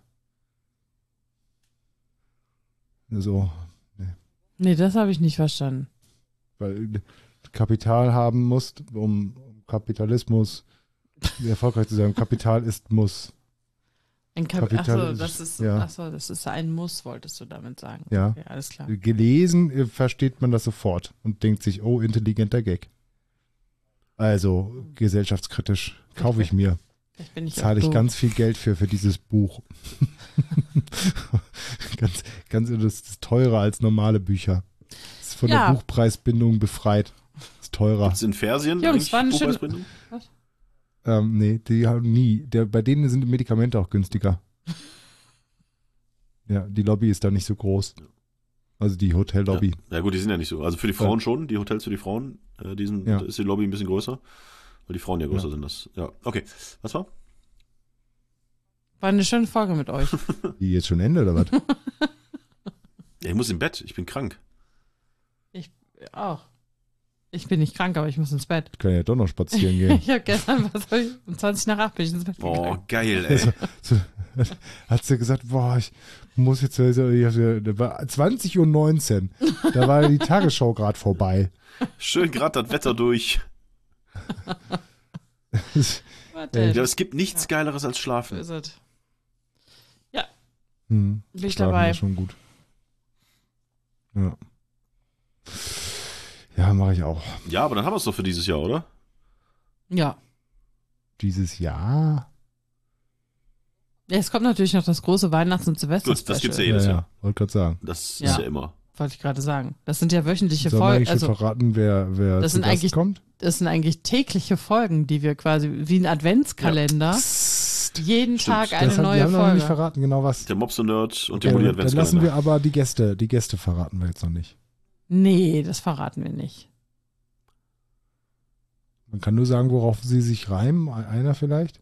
So, Nee, das habe ich nicht verstanden. weil du Kapital haben musst, um um Kapitalismus erfolgreich zu sein. Kapital ist Muss. Ein Kap Kapital achso, ist- das ist, ja. achso, das ist ein Muss, wolltest du damit sagen. Ja. Okay, alles klar. Gelesen äh, versteht man das sofort und denkt sich, oh, intelligenter Gag. Also, gesellschaftskritisch kaufe ich mir. Vielleicht bin ich Zahle auch ich doof. ganz viel Geld für, für dieses Buch. ganz, ganz, das ist teurer als normale Bücher. Das ist von Ja. der Buchpreisbindung befreit. Das ist teurer. Gibt's in Persien Jungs, eigentlich war eine schöne- Buchpreisbindung? Ähm, nee, die haben nie. Der, bei denen sind die Medikamente auch günstiger. Ja, die Lobby ist da nicht so groß. Also die Hotellobby. Ja. ja gut, die sind ja nicht so. Also für die Frauen schon, die Hotels für die Frauen, äh, die sind, Ja. da ist die Lobby ein bisschen größer, weil die Frauen ja größer Ja. sind. Das, ja, okay. Was war? War eine schöne Folge mit euch. Die jetzt schon Ende oder was? Ja, ich muss im Bett, ich bin krank. Auch. Ich bin nicht krank, aber ich muss ins Bett. Ich kann ja doch noch spazieren gehen. Ich habe gestern, was hab ich, um zwanzig nach acht bin ich ins Bett Oh, gegangen. geil, ey. So, so, hat sie gesagt, boah, ich muss jetzt, also, ich hab, da war zwanzig Uhr neunzehn, da war die Tagesschau gerade vorbei. Schön gerade das Wetter durch. Warte. Ja, es gibt nichts Geileres als So Schlafen. ist es. Hm, Bin ich Schlafen dabei. ist schon gut. Ja. Ja, mache ich auch. Ja, aber dann haben wir es doch für dieses Jahr, oder? Ja. Dieses Jahr? Ja, es kommt natürlich noch das große Weihnachts- und silvester Gut, das gibt's ja jedes ja, Jahr. ja, wollte gerade sagen. Das Ja. ist ja immer. Wollte ich gerade sagen. Das sind ja wöchentliche Sollen wir Folgen. eigentlich schon Also, verraten, wer, wer das zu sind Gast eigentlich- kommt? das sind eigentlich tägliche Folgen, die wir quasi wie ein Adventskalender Psst. jeden Stimmt. Tag Das eine hat, wir neue haben noch nicht Folge. verraten, genau was. Der Mops und Nerd und Ja, der Muli dann lassen wir Adventskalender. aber die Gäste, die Gäste verraten wir jetzt noch nicht. Nee, das verraten wir nicht. Man kann nur sagen, worauf sie sich reimen. Einer vielleicht?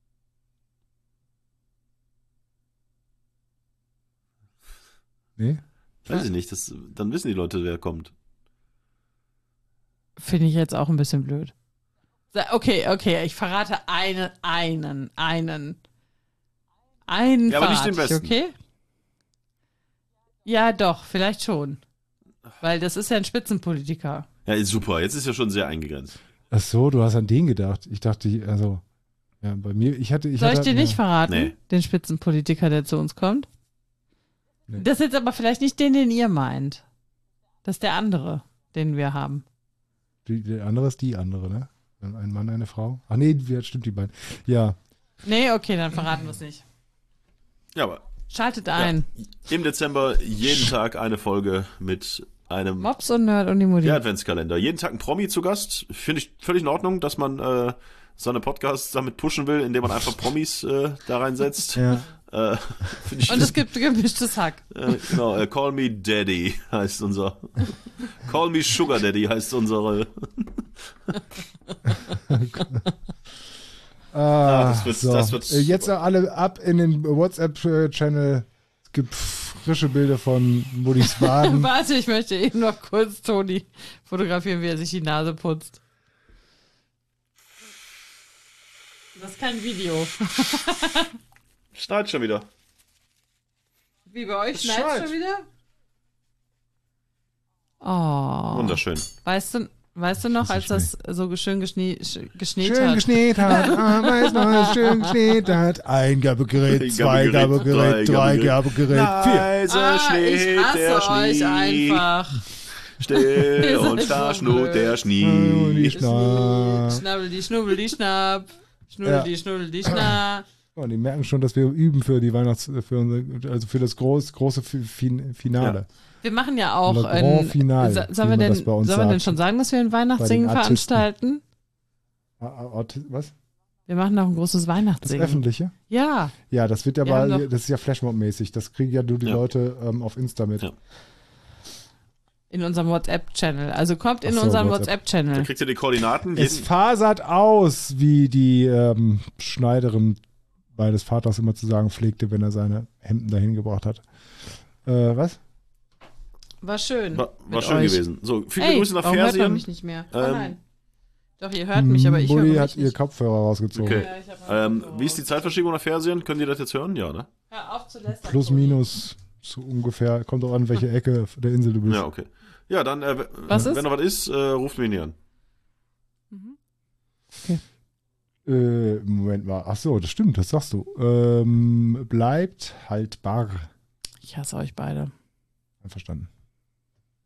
Nee? Weiß ich nicht, das, dann wissen die Leute, wer kommt. Finde ich jetzt auch ein bisschen blöd. Sa- Okay, okay, ich verrate einen, einen, einen. Einen Ja, aber nicht verrate den ich, besten. okay? Ja, doch, vielleicht schon. Weil das ist ja ein Spitzenpolitiker. Ja, super, jetzt ist ja schon sehr eingegrenzt. Ach so, du hast an den gedacht. Ich dachte, also, ja, bei mir, ich hatte, ich Soll ich hatte, dir nicht ja, verraten? Nee. Den Spitzenpolitiker, der zu uns kommt? Nee. Das ist jetzt aber vielleicht nicht den, den ihr meint. Das ist der andere, den wir haben. Die, der andere ist die andere, ne? Ein Mann, eine Frau. Ach nee, ja, stimmt, die beiden. Ja, Nee, okay, dann verraten wir es nicht. Ja, aber Schaltet ein. im Dezember jeden Tag eine Folge mit einem Mops und Nerd und die Mutti. der Adventskalender. Jeden Tag ein Promi zu Gast. Finde ich völlig in Ordnung, dass man äh, seine Podcasts damit pushen will, indem man einfach Promis äh, da reinsetzt. ja. Äh, find ich, Und es gibt gemischtes Hack. äh, genau, äh, Call Me Daddy heißt unser. Call Me Sugar Daddy heißt unsere. Ah, das wird- so. das wird Äh, Jetzt super. alle ab in den WhatsApp-Channel. Es gibt frische Bilder von Muddis Baden. Warte, ich möchte eben noch kurz Toni fotografieren, wie er sich die Nase putzt. Das ist kein Video. Schneit schon wieder. Wie bei euch Es schneit schneit. schon wieder? Oh. Wunderschön. Weißt du, weißt du noch, Das ist als das so schön geschnee, sch- geschneit Schön hat? geschnät hat, ah, weiß noch, schön geschnät hat. Eingabegerät, zwei Gabegerät, drei Gabegerät, vier. Leise Ah, ich schlägt hasse der euch Schnee. einfach. Still Ihr und seid starr so schnurrt blöd. der Und Schnee. die Schnapp. Schnabbel die Schnubbel die Schnapp. Schnuddel Ja. die Schnuddel die Schnapp. Oh, die merken schon, dass wir üben für die Weihnachts-, für unsere, also für das groß, große Fin Finale. Wir machen ja auch Oder ein, Grand Finale, Sa- wie sollen wir man denn, das bei uns sollen wir denn sagt. schon sagen, dass wir ein Weihnachtssingen Bei den Artisten. veranstalten? Ah, ah, Aut- Was? Wir machen auch ein großes Das Weihnachtssingen. Öffentliche? Ja, Ja, das wird ja Wir haben mal, doch- das ist ja Flashmob-mäßig. Das kriegen ja du die Ja. Leute ähm, auf Insta mit. Ja. in unserem WhatsApp-Channel. Also kommt in Ach so, unseren WhatsApp. Da WhatsApp-Channel. kriegt ihr die Koordinaten. Es Jeden, fasert aus, wie die ähm, Schneiderin meines Vaters immer zu sagen pflegte, wenn er seine Hemden dahin gebracht hat. Äh, was? War schön. war war mit schön euch. gewesen. So, viele Ey, Grüße nach warum hört man Fersien. mich nicht mehr? Oh Ähm, nein. Doch, ihr hört mich, aber ich höre Bulli mich hat ihr nicht. Kopfhörer rausgezogen. Okay. Ja, ich hab mal Ähm, so- wie ist die Zeitverschiebung nach Fersien? Können die das jetzt hören? Ja, ne? Hör auf zu lästern, Plus, Toni. minus, so ungefähr. Kommt auch an, welche Ecke der Insel du bist. Ja, okay. Ja, dann, äh, w- Was ist? wenn noch was ist, äh, ruft mich nie an. Äh, Moment mal. Ach so, das stimmt, das sagst du. Ähm, bleibt haltbar. Ich hasse euch beide. Einverstanden.